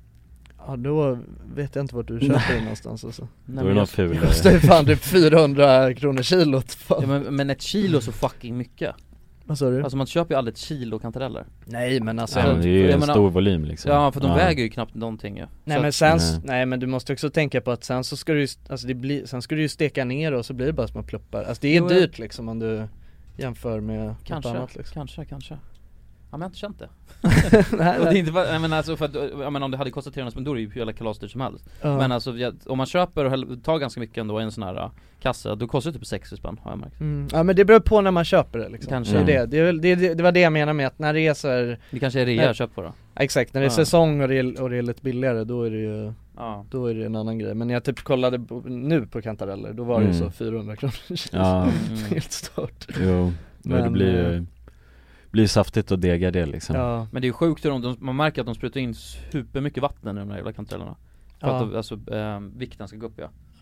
Ja då vet jag inte vart du köper det någonstans alltså. Nej, Då är men det jag- något fulare. Det kostar ju fan typ fyrahundra kronor kilot. Fan. Ja, men, men ett kilo så fucking mycket. Vad sa du? Alltså man köper ju aldrig ett kilo kantareller. Nej men alltså Nej, men det är ju jag en menar- stor volym liksom. Ja för de väger ju knappt någonting ju. Nej Så men att- sen, nej. nej men du måste också tänka på att sen så ska du ju, alltså det blir, sen ska du ju steka ner och så blir det bara små pluppar. Alltså det är Jo, jag- dyrt liksom om du jämför med något Kanske, annat liksom. kanske, kanske. Ja men jag har inte känt det. Nej, Och det är nej. inte bara, nej, men alltså för att, jag menar, om det hade kostat trehundra spänn då är det ju hur jävla kalasdyrt som helst. Ja. Men alltså jag, om man köper och häll- tar ganska mycket ändå i en sån här uh, kasse, då kostar det typ sextio spänn har jag märkt. Mm. Ja men det beror på när man köper det liksom. Kanske. Det, är det. Det, är väl- det, det, det var det jag menar med att när det är så här, Det kanske är rea Nej. jag köpt på då. exakt, när det är Ja. säsong och det är, och det är lite billigare då är det ju, Ja. då är det en annan grej. Men jag typ kollade på, nu på kantareller, då var det ju Mm. så fyrahundra kronor kilo. Ja. Mm. Helt stort. Jo, men det Men, blir eh, ju blir saftigt att dega det liksom. Ja. Men det är ju sjukt hur de, de, man märker att de sprutar in supermycket vatten i de där jävla kantarellerna. För Ja. att de, alltså, eh, vikten ska gå upp ja.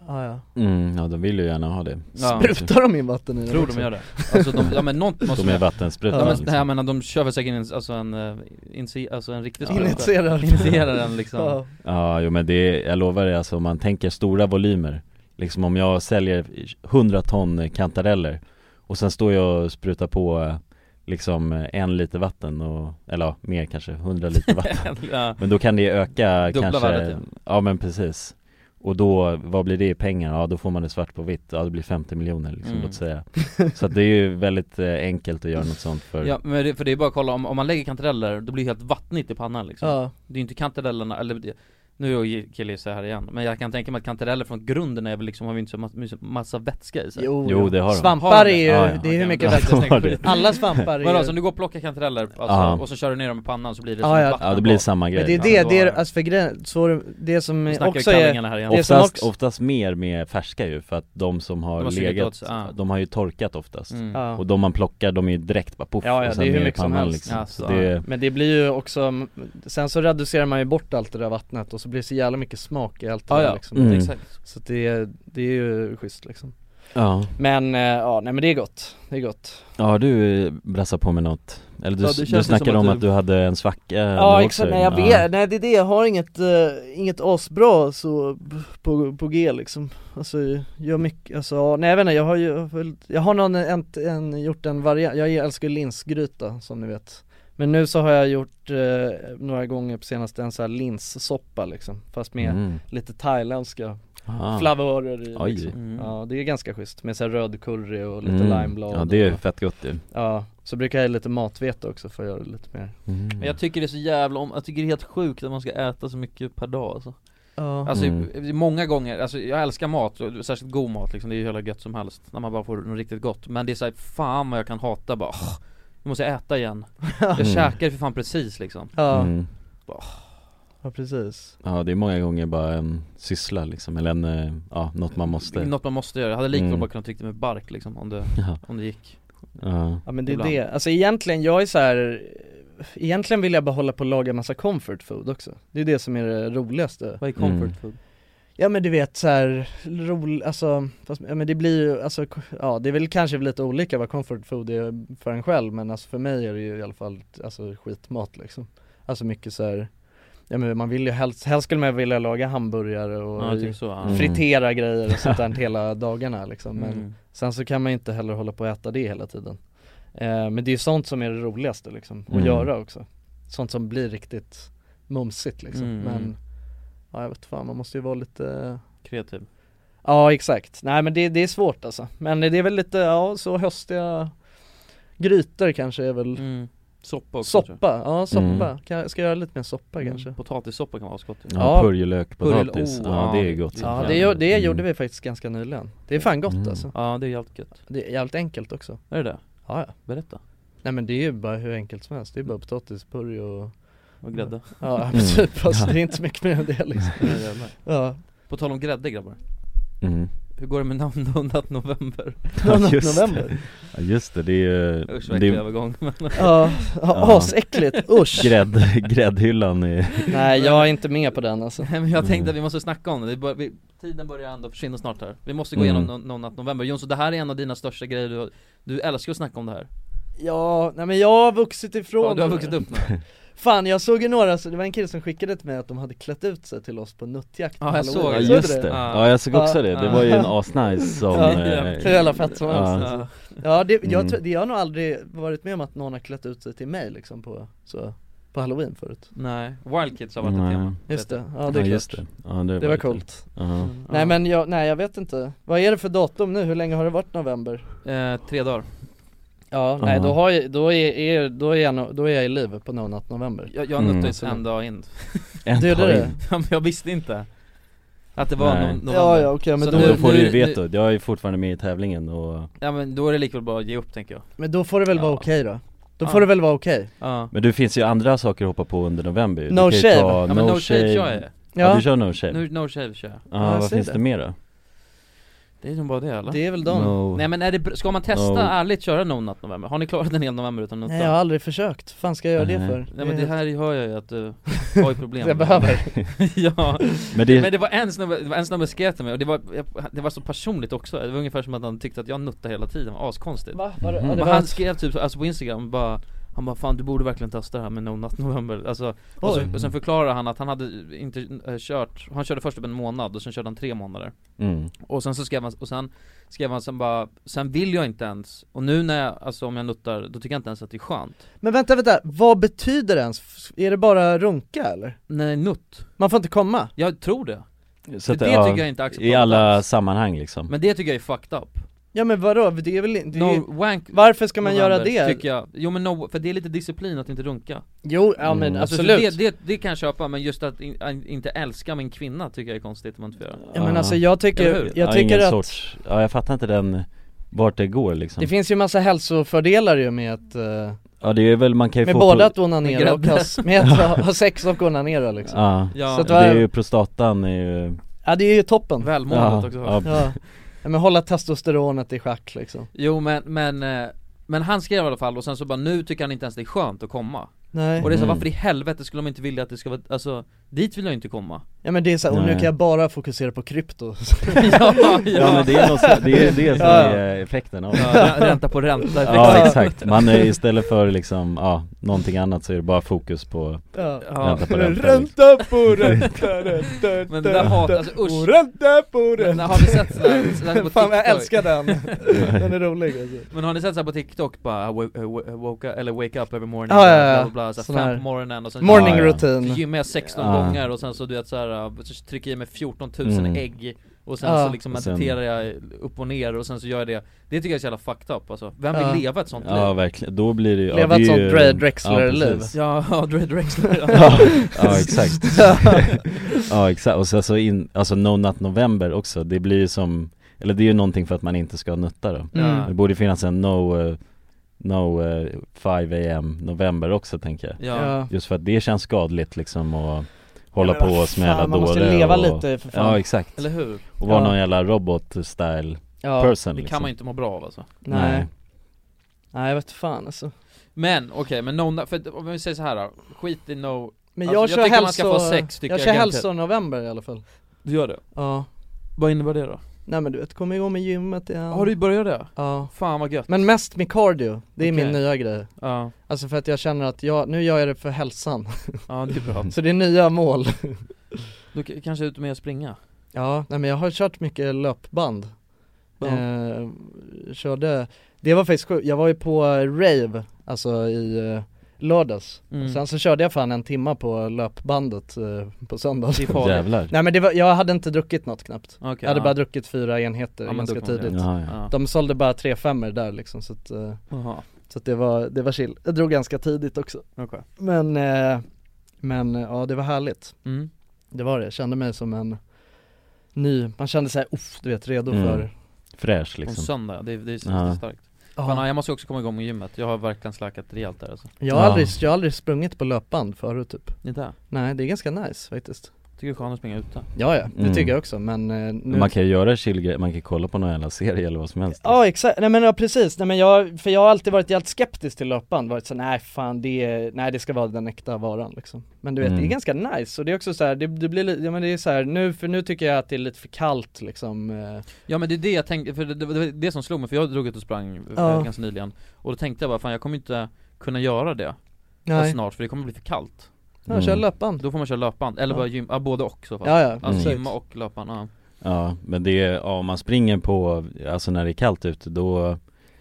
Ah, ja. Mm, ja, de vill ju gärna ha det. Ja. Sprutar de in vatten i det? Tror de gör det. Alltså de, ja men något måste de är vattensprutar. Ja, men, liksom. nej, jag menar de kör väl säkert in, alltså en, uh, insi, alltså en riktig spruta. Initierar. Initierar den liksom. Ja, ja jo, men det är, jag lovar det, alltså om man tänker stora volymer. Liksom om jag säljer hundra ton kantareller och sen står jag och sprutar på liksom en liter vatten och, eller ja, mer kanske, hundra liter vatten. Ja. Men då kan det öka dubbla kanske värdet, ja. Ja men precis. Och då, vad blir det i pengar? Ja då får man det svart på vitt. Ja det blir femtio miljoner liksom, Mm. låt säga. Så att det är ju väldigt eh, enkelt att göra något sånt för. Ja men det, för det är bara att kolla, om, om man lägger kantareller, då blir det helt vattnigt i pannan liksom. Ja. Det är ju inte kantarellerna, eller det, nu är jag killgissar här igen, men jag kan tänka mig att kantareller från grunden är väl liksom, har vi inte så massa, massa vätska i sig. Jo, jo det har de. Svampar är ju, ja, ja. det är hur mycket Ja, vätska. det. Alla svampar är men ju... alltså, om du går och plockar kantareller alltså, Ja. och så kör du ner dem i pannan så blir det Ja, som ja. vatten. Ja det blir samma grej. Men det är det, det är, alltså för grejen, så det som Vi snackar också kallingarna här är, igen. det som Oftast, också, oftast mer med färska ju, för att de som har, De har sugit åt legat, sig, ja. de har ju torkat oftast. Mm. ja. Och de man plockar, de är ju direkt bara puff. Ja, ja, och sen det är hur ner i mycket som pannan, helst. liksom. Ja, så så, det, men det blir ju också, sen så reducerar man ju bort allt det där vattnet och så blir det så jävla mycket smak i allt det Ja, där ja. liksom. Mm. Exakt. Så det, det är ju schysst liksom. ja. Men, eh, ja, nej men det är gott, det är gott. Ja du brassar på med något. Eller du, Ja, det känns du ju snackade som om att att du- du hade en svacka. Ja nu exakt, också. nej jag Ja. vet, nej det är det, jag har inget, uh, inget asbra så på, på G liksom. Alltså jag mycket, alltså nej jag vet inte, jag har ju, jag har någon, en, en, gjort en variant, jag älskar linsgryta som ni vet. Men nu så har jag gjort eh, några gånger på senaste en sån här linssoppa liksom, fast med Mm. lite thailändska Ah. flavörer i Oj. liksom. Mm. Ja det är ganska schysst, med så här röd curry och lite Mm. limeblad. Ja det är och, fett gott ju. ja, så brukar jag ha lite matvete också för att göra det lite mer. Mm. Men jag tycker det är så jävla om, jag tycker det är helt sjukt att man ska äta så mycket per dag alltså. Ja. Alltså Mm. många gånger, alltså jag älskar mat, och särskilt god mat liksom, det är ju hela gött som helst när man bara får något riktigt gott. Men det är så här, fan vad jag kan hata bara, åh, nu måste jag äta igen. Jag Mm. käkar för fan precis liksom. Ja, Mm. ja precis. Ja det är många gånger bara en syssla liksom, eller en, eh, ja något man måste. Något man måste göra, jag hade likväl Mm. bara kunnat trycka med bark liksom, om det, Ja. om det gick. Ja. Ja men det är Ibland. det, alltså egentligen, jag är så här. Egentligen vill jag bara hålla på och laga massa comfort food också. Det är det som är det roligaste. Vad är comfort Mm. food? Ja men du vet så här rolig, alltså, fast, ja, men det blir ju, alltså, ja det är väl kanske lite olika vad comfort food är för en själv, men alltså för mig är det ju i alla fall, alltså skitmat liksom. Alltså mycket så här, ja men man vill ju helst, helst skulle man vilja laga hamburgare och Ja, typ så, ja. Mm. fritera grejer och sånt där hela dagarna liksom, men Mm. sen så kan man ju inte heller hålla på att äta det hela tiden. Eh, men det är ju sånt som är det roligaste liksom, att Mm. göra också. Sånt som blir riktigt mumsigt liksom, Mm. men ja jag vet fan, man måste ju vara lite. Kreativ. Ja exakt, nej men det, det är svårt alltså. Men det är väl lite, ja så höstiga grytor kanske är väl Mm. Soppa också. tror soppa, ja soppa, Mm. kan, ska jag göra lite mer soppa jag. kanske? Mm. Potatissoppa kan vara så gott. Ja, Ja. purjolök, potatis. Purjol- oh, ja, det är ja. gott. som Ja fan. det, gör- det Mm. gjorde vi faktiskt ganska nyligen. Det är fan gott Mm. alltså. Ja, det är jävligt gött. Det är jävligt enkelt också. Är det det? Ja ja. Berätta. Nej men det är ju bara hur enkelt som helst. Det är bara potatis, purj och Och grädde. ja Mm. typ, alltså, Ja. det är inte så mycket mer än det liksom. Ja, jävlar. Ja. På tal om grädde grabbar, Mm. hur går det med namn Donut November? Ja, just november. det. Ja just det, det är ju Usch, det verkligen är övergång. Men Ja, ja, Ja. asäckligt, usch. grädd, gräddhyllan är, Nej jag är inte med på den alltså. Nej, men jag tänkte Mm. att vi måste snacka om det, det bör, vi, tiden börjar ändå försvinna snart här. Vi måste gå Mm. igenom någon, någon november. Jonsson, det här är en av dina största grejer, du, du älskar att snacka om det här. Ja, nej men jag har vuxit ifrån. Ja, du har vuxit upp nu. Fan jag såg ju några, så det var en kille som skickade till mig att de hade klätt ut sig till oss på nuttjakt på Ja, jag Halloween. såg ja det. Såg just du det, Ja. ja jag såg också Ja. det, det var ju en asnice som Ja, eh, hur jävla fett som ja. helst. Ja, ja det, jag, Mm. tror- det, jag har nog aldrig varit med om att någon har klätt ut sig till mig liksom på, så, på Halloween förut. Nej, Wild Kids har varit Nej. ett tema. Just det, ja Ja det är just klart. det, ja, det, Det var lite- coolt. Ja. Mm, Nej ja. men jag, nej jag vet inte. Vad är det för datum nu? Hur länge har det varit november? eh, Tre dagar. Ja, nej Ja. då har jag, då är, är, då är jag, no- då är jag i liv på No Nut November. Jag, jag Mm. nuttade en dag in. En Du gjorde dag det? in. Ja, men jag visste inte att det var Nej. no- november. Ja, ja, okej, men Så då- Men då får nu- du ju nu- veto, jag är ju fortfarande med i tävlingen och Ja men då är det likväl bara att ge upp tänker jag. Men då får det väl Ja. vara okej då? Då Ja. får det väl vara okej? Ja. men det finns ju andra saker att hoppa på under november. Du No kan ju shave. ta Ja men no, shave kör jag. Ja, du kör no shave. No, no shave kör jag. Ja, Ja, vad säg finns det. det mer då? Det är nog bara det, eller? Det är väl de. No. Nej men är det, ska man testa No. ärligt köra No Nut November? Har ni klarat en hel november utan nutta? Nej, jag har aldrig försökt. Fan ska jag göra det för? Nej men det här hör jag ju att du har ju problem. Jag behöver. Ja. Men det, men det var en snubbe, det var en snubbe skrev till mig och det var, det var så personligt också. Det var ungefär som att han tyckte att jag nuttade hela tiden. Askonstigt. Va? Var det, Mm. ja, det Men var han ett- skrev typ alltså på Instagram bara, han bara fan du borde verkligen testa det här med No Nut November. Alltså, och, så, och sen förklarade han att han hade inte äh, kört, han körde först upp en månad och sen körde han tre månader. mm. Och sen så skrev han, och sen skrev han sen bara, sen vill jag inte ens, och nu när jag, alltså om jag nuttar, då tycker jag inte ens att det är skönt. Men vänta, vänta, vad betyder det ens? Är det bara runka eller? Nej, nutt. Man får inte komma? Jag tror det. Så att, det ja, tycker jag inte är acceptabelt i alla alls. sammanhang liksom. Men det tycker jag är fucked up. Ja men vadå, det är väl inte, det är, No, wank varför ska man November, göra det? tycker jag. Jo men no, för det är lite disciplin att inte runka. Jo, ja men Mm. Alltså, absolut. det, det, det kan jag köpa, men just att in, in, inte älska min kvinna tycker jag är konstigt om man inte får göra. Ja men alltså jag Eller tycker, hur? jag ja, tycker ingen att sorts, ja jag fattar inte den, vart det går liksom. det finns ju massa hälsofördelar ju med att uh, Ja det är väl, man kan ju med få både pro- att onanera och ha, med att ha, ha sex och onanera liksom. Ja, Ja. Så att det var, är ju prostatan är ju, ja det är ju toppen. Välmåendet ja, också. ja. Ja. Ja, men hålla testosteronet i schack liksom. Jo men, men, eh, men han skrev i alla fall och sen så bara nu tycker han inte ens det är skönt att komma. Nej. Och det är så, Mm. varför i helvete skulle de inte vilja att det ska vara, alltså dit vill jag inte komma. Ja men det är så här, och nu Nej. kan jag bara fokusera på krypto. ja, ja. ja men det är något, så- det är det som Ja. är effekten av det. Ja, ränta på ränta. Ja exakt, man är istället för liksom, ja, någonting annat så är det bara fokus på Ja. Ja. ränta på ränta. Ränta på ränta, ränta, Men det där hat, alltså och usch. ränta på Men ränta. har ni sett sådär, sådär på Fan jag TikTok? älskar den. Den är rolig alltså. Men har ni sett såhär på TikTok bara, uh, w- uh, woke, eller wake up every morning, Ja, ja, ja. bla, bla, bla, så Sån fem här på morgonen och sen morning Ja, ja. routine. så gymmar jag sexton Ja. gånger och sen så du vet såhär, uh, så trycker jag i mig fjorton tusen Mm. ägg. Och sen Ja. så liksom Och sen- mediterar jag upp och ner och sen så gör jag det. Det tycker jag är så jävla fucked up alltså. Vem vill Ja. leva ett sånt Ja liv? verkligen, då blir det ju, Leva ja, det är ett sånt ju- Dre Drexler-liv. precis. Ja, ja, Dre Drexler. Ja. ja, ja exakt. Ja exakt, och sen så in, alltså No Nut November också, det blir ju som, eller det är ju någonting för att man inte ska nutta då. Mm. Det borde finnas en No, uh, no uh, five a.m. November också tänker jag. Ja. Ja. Just för att det känns skadligt liksom och hålla Ja, på men och vad smälla fan, man måste dåre leva och, lite, för fan. Ja exakt. Eller hur? Och vara Ja. någon jävla robot-style Ja. person Det liksom. kan man ju inte må bra av alltså. Nej. Nej. Nej jag vet fan alltså. Men okej, okay, men no, för om vi säger så här då, skit i no. Men Alltså, jag, jag kör tycker man hälso, ska få sex, tycker jag jag kör garanterat. hälso-november i alla fall. Du gör det? Ja. Vad innebär det då? Nej men du vet, kommer igång med gymmet igen. Har du börjat det? Ja. Fan vad gött. Men mest med cardio, det är Okej. min nya grej. Ja, Alltså för att jag känner att jag, nu gör jag det för hälsan. ja det är bra. Så det är nya mål. Du k- kanske är ute med att springa? Ja, nej men jag har kört mycket löpband. Ja. Eh, körde, det var faktiskt sjukt, jag var ju på rave, alltså i eh, lördags. Mm. Och sen så körde jag fan en timma på löpbandet eh, på söndag. Det är farligt. Jävlar. Nej men det var, jag hade inte druckit något knappt. Okej, Jag hade ja. bara druckit fyra enheter Ja, men ganska då kommer det. tidigt. Jaha, ja. Ja. De sålde bara tre femmer där liksom, så att, eh, Jaha, så att det var, det var chill. Jag drog ganska tidigt också. okej. Men, eh, men eh, ja det var härligt. Mm. Det var det, jag kände mig som en ny, man kände sig uff, du vet, redo Mm. för Fräsch På liksom. söndag, det, det är så Ja. starkt. Ja. Fan, jag måste också komma igång med gymmet. Jag har verkligen släkat rejält där alltså. Jag har, Ja. aldrig, jag har aldrig sprungit på löpband förut typ. Inte? Nej, det är ganska nice faktiskt. Tycker det är skönt att springa ute. Ja, ja, det Mm. tycker jag också, men eh, nu... Man kan ju göra chill, man kan kolla på någon jävla serie eller vad som helst. Ja exakt, nej men ja, precis, nej men jag, för jag har alltid varit jävligt skeptisk till löpband, varit så nej fan det är, nej det ska vara den äkta varan liksom. Men du vet, Mm. det är ganska nice, och det är också så här, det, det blir lite, ja men det är så här, nu, för nu tycker jag att det är lite för kallt liksom. eh. Ja men det är det jag tänkte, för det, det, det var det som slog mig, för jag drog ut och sprang Ja. ja. ganska nyligen. Och då tänkte jag bara, fan jag kommer inte kunna göra det Nej, snart, för det kommer bli för kallt. ja, kör Mm. löpband. Då får man köra löpband, eller Ja. bara gym, ja, både och så fall. Ja ja, Alltså absolut. gymma och löpband, ja. Ja, men det är, ja, om man springer på, alltså när det är kallt ute, då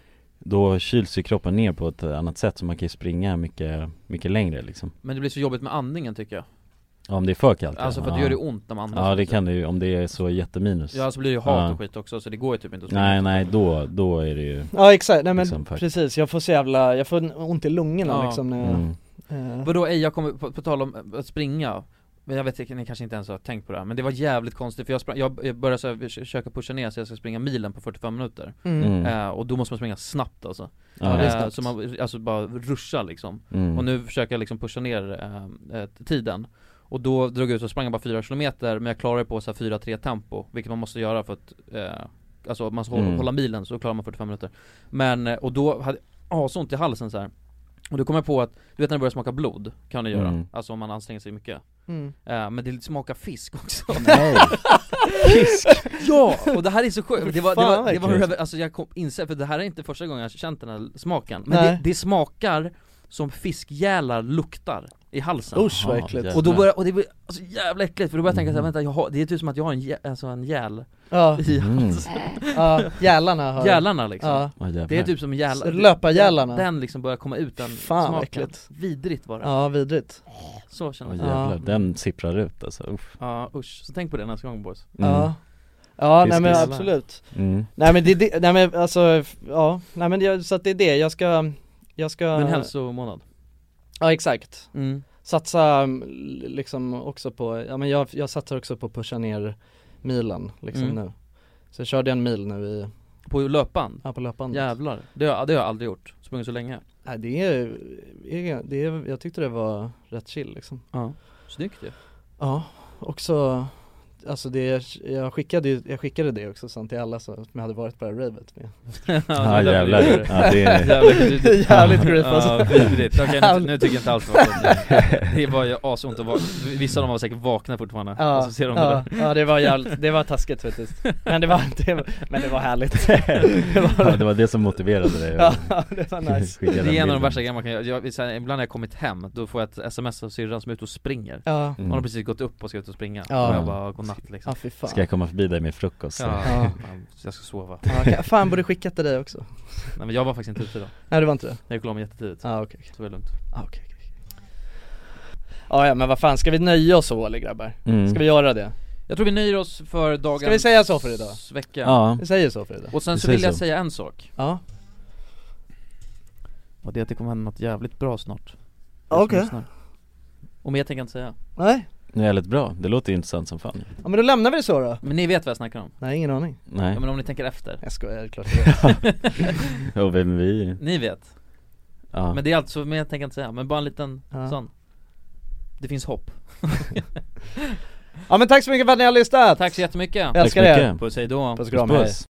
då kyls ju kroppen ner på ett annat sätt, så man kan ju springa mycket, mycket längre liksom. Men det blir så jobbigt med andningen tycker jag. Ja, om det är för kallt. Alltså ja. för att det gör det ont när man andas. Ja, det kan det ju, om det är så jätteminus. Ja, så blir det ju hat Ja. och skit också, så det går ju typ inte att springa. Nej, nej, då, då är det ju Ja exakt, nej men liksom faktiskt. precis, jag får så jävla, jag får ont i lungorna Ja. liksom när jag, Mm. eh, Vadå, ej, jag kommer, på, på tal om att springa. Men jag vet inte, ni kanske inte ens har tänkt på det här, men det var jävligt konstigt, för jag, sprang, jag jag började så här, försöka pusha ner så jag ska springa milen på fyrtiofem minuter. mm. Mm. Eh, och då måste man springa snabbt alltså. Ja, det är eh, snabbt. så man, alltså bara ruscha liksom. Mm. Och nu försöker jag liksom pusha ner eh, eh, tiden. Och då drog jag ut och sprang bara fyra kilometer, men jag klarade på så här fyra tre tempo, vilket man måste göra för att eh, alltså man ska Mm. hålla milen så klarar man fyrtiofem minuter. Men, och då hade jag så ont i halsen så här. Och då kom jag på att, du vet när det börjar smaka blod, kan det göra, Mm. alltså om man anstränger sig mycket. Mm. uh, Men det smakar fisk också. Nej. Fisk? Ja, och det här är så sjukt. Det var, det Fan, var, det var, verkligen. alltså jag kom inse, för det här är inte första gången jag har känt den här smaken. Men Nej. det, det smakar som fiskgälar luktar i halsen. Usch vad Jaha, äckligt. jävlar. Och då börjar, och det blir alltså jävla äckligt, för då börjar jag tänka såhär, vänta, jag har, det är typ som att jag har en, gä, alltså en gäl Ja, i Mm. halsen. ja, gälarna har Gälarna liksom. Ja. Åh, jävlar. Det är typ som gäl, Löpargälarna. Den liksom börjar komma ut, den Fan, vad smaken. äckligt. Vidrigt var det. Ja, vidrigt. Så Åh, kändes det. jävlar, Ja. den sipprar ut alltså. Uff. Ja, usch. Så tänk på det nästa gång, boys. Mm. Ja. Ja, nej men Fiskgälar. absolut. Mm. Nej men det, det nej men alltså, f- ja, nej men det, så att det är det, jag ska, jag ska En hälsomånad. Ja exakt. Mm. Satsa mm, liksom också på, ja men jag, jag satsar också på att pusha ner milen liksom Mm. nu. Så jag körde en mil nu i, På löpan? ja på löpbandet. Jävlar. Det har, det har jag aldrig gjort. Sprungit så länge. Nej det är, det är, jag tyckte det var rätt chill liksom. Ja. Snyggt ju. Ja, också, alltså det, jag skickade ju, jag skickade det också sen till alla som jag hade varit på det här ravet med. Ja, jävlar. Ja, det är jävligt, jävligt creep alltså. Ja, vidrigt. Okej, nu, nu tycker jag inte alls det var så. Det var ju asont att vara, vissa av dem var säkert vakna fortfarande. Ja, och så ser de ja, det där. ja det var jävligt, det var taskigt faktiskt. Men det var, det var, men det var härligt. Det var, ja, det var det som motiverade dig. ja, det var nice. Skicka den Det är en av de bilden. värsta grejerna man kan göra. Jag, så här, ibland när jag kommit hem, då får jag ett sms av syrran som är ute och springer. Ja. Hon har precis gått upp och ska ut och springa. Ja. Och jag bara, godnatt liksom. Ja fy fan. Ska jag komma förbi dig med frukost? Ja, Ja. så jag ska sova. Ja, okay. Fan borde skickat till dig också. Nej men jag var faktiskt inte ute då. Nej det var inte det. Jag gick och la mig jättetidigt. Ja okej. Så det var lugnt. Ja okej. Ja ja men vad fan, ska vi nöja oss så eller grabbar? Mm. Ska vi göra det? Jag tror vi nöjer oss för dagens Ska vi säga så för idag? vecka. Ja. Vi säger så för idag. Och sen Vi så säger vill jag så. säga en sak. Ja. Och det är att det kommer hända något jävligt bra snart. Okej. Och mer tänker jag inte säga. Nej. Det är väldigt bra, det låter intressant som fan. Ja men då lämnar vi det så då. Men ni vet vad jag snackar om? Nej ingen aning. Nej. Ja, men om ni tänker efter. Jag skojar, det är klart jag vet. Och vem vi. Ni vet. Ja. Men det är alltså, men jag tänker inte säga. Men bara en liten Ja. sån. Det finns hopp. Ja men tack så mycket för att ni har lyssnat. Tack så jättemycket. Jag älskar Tack så er. mycket. Puss, hej då. Puss och kram, hej. Puss.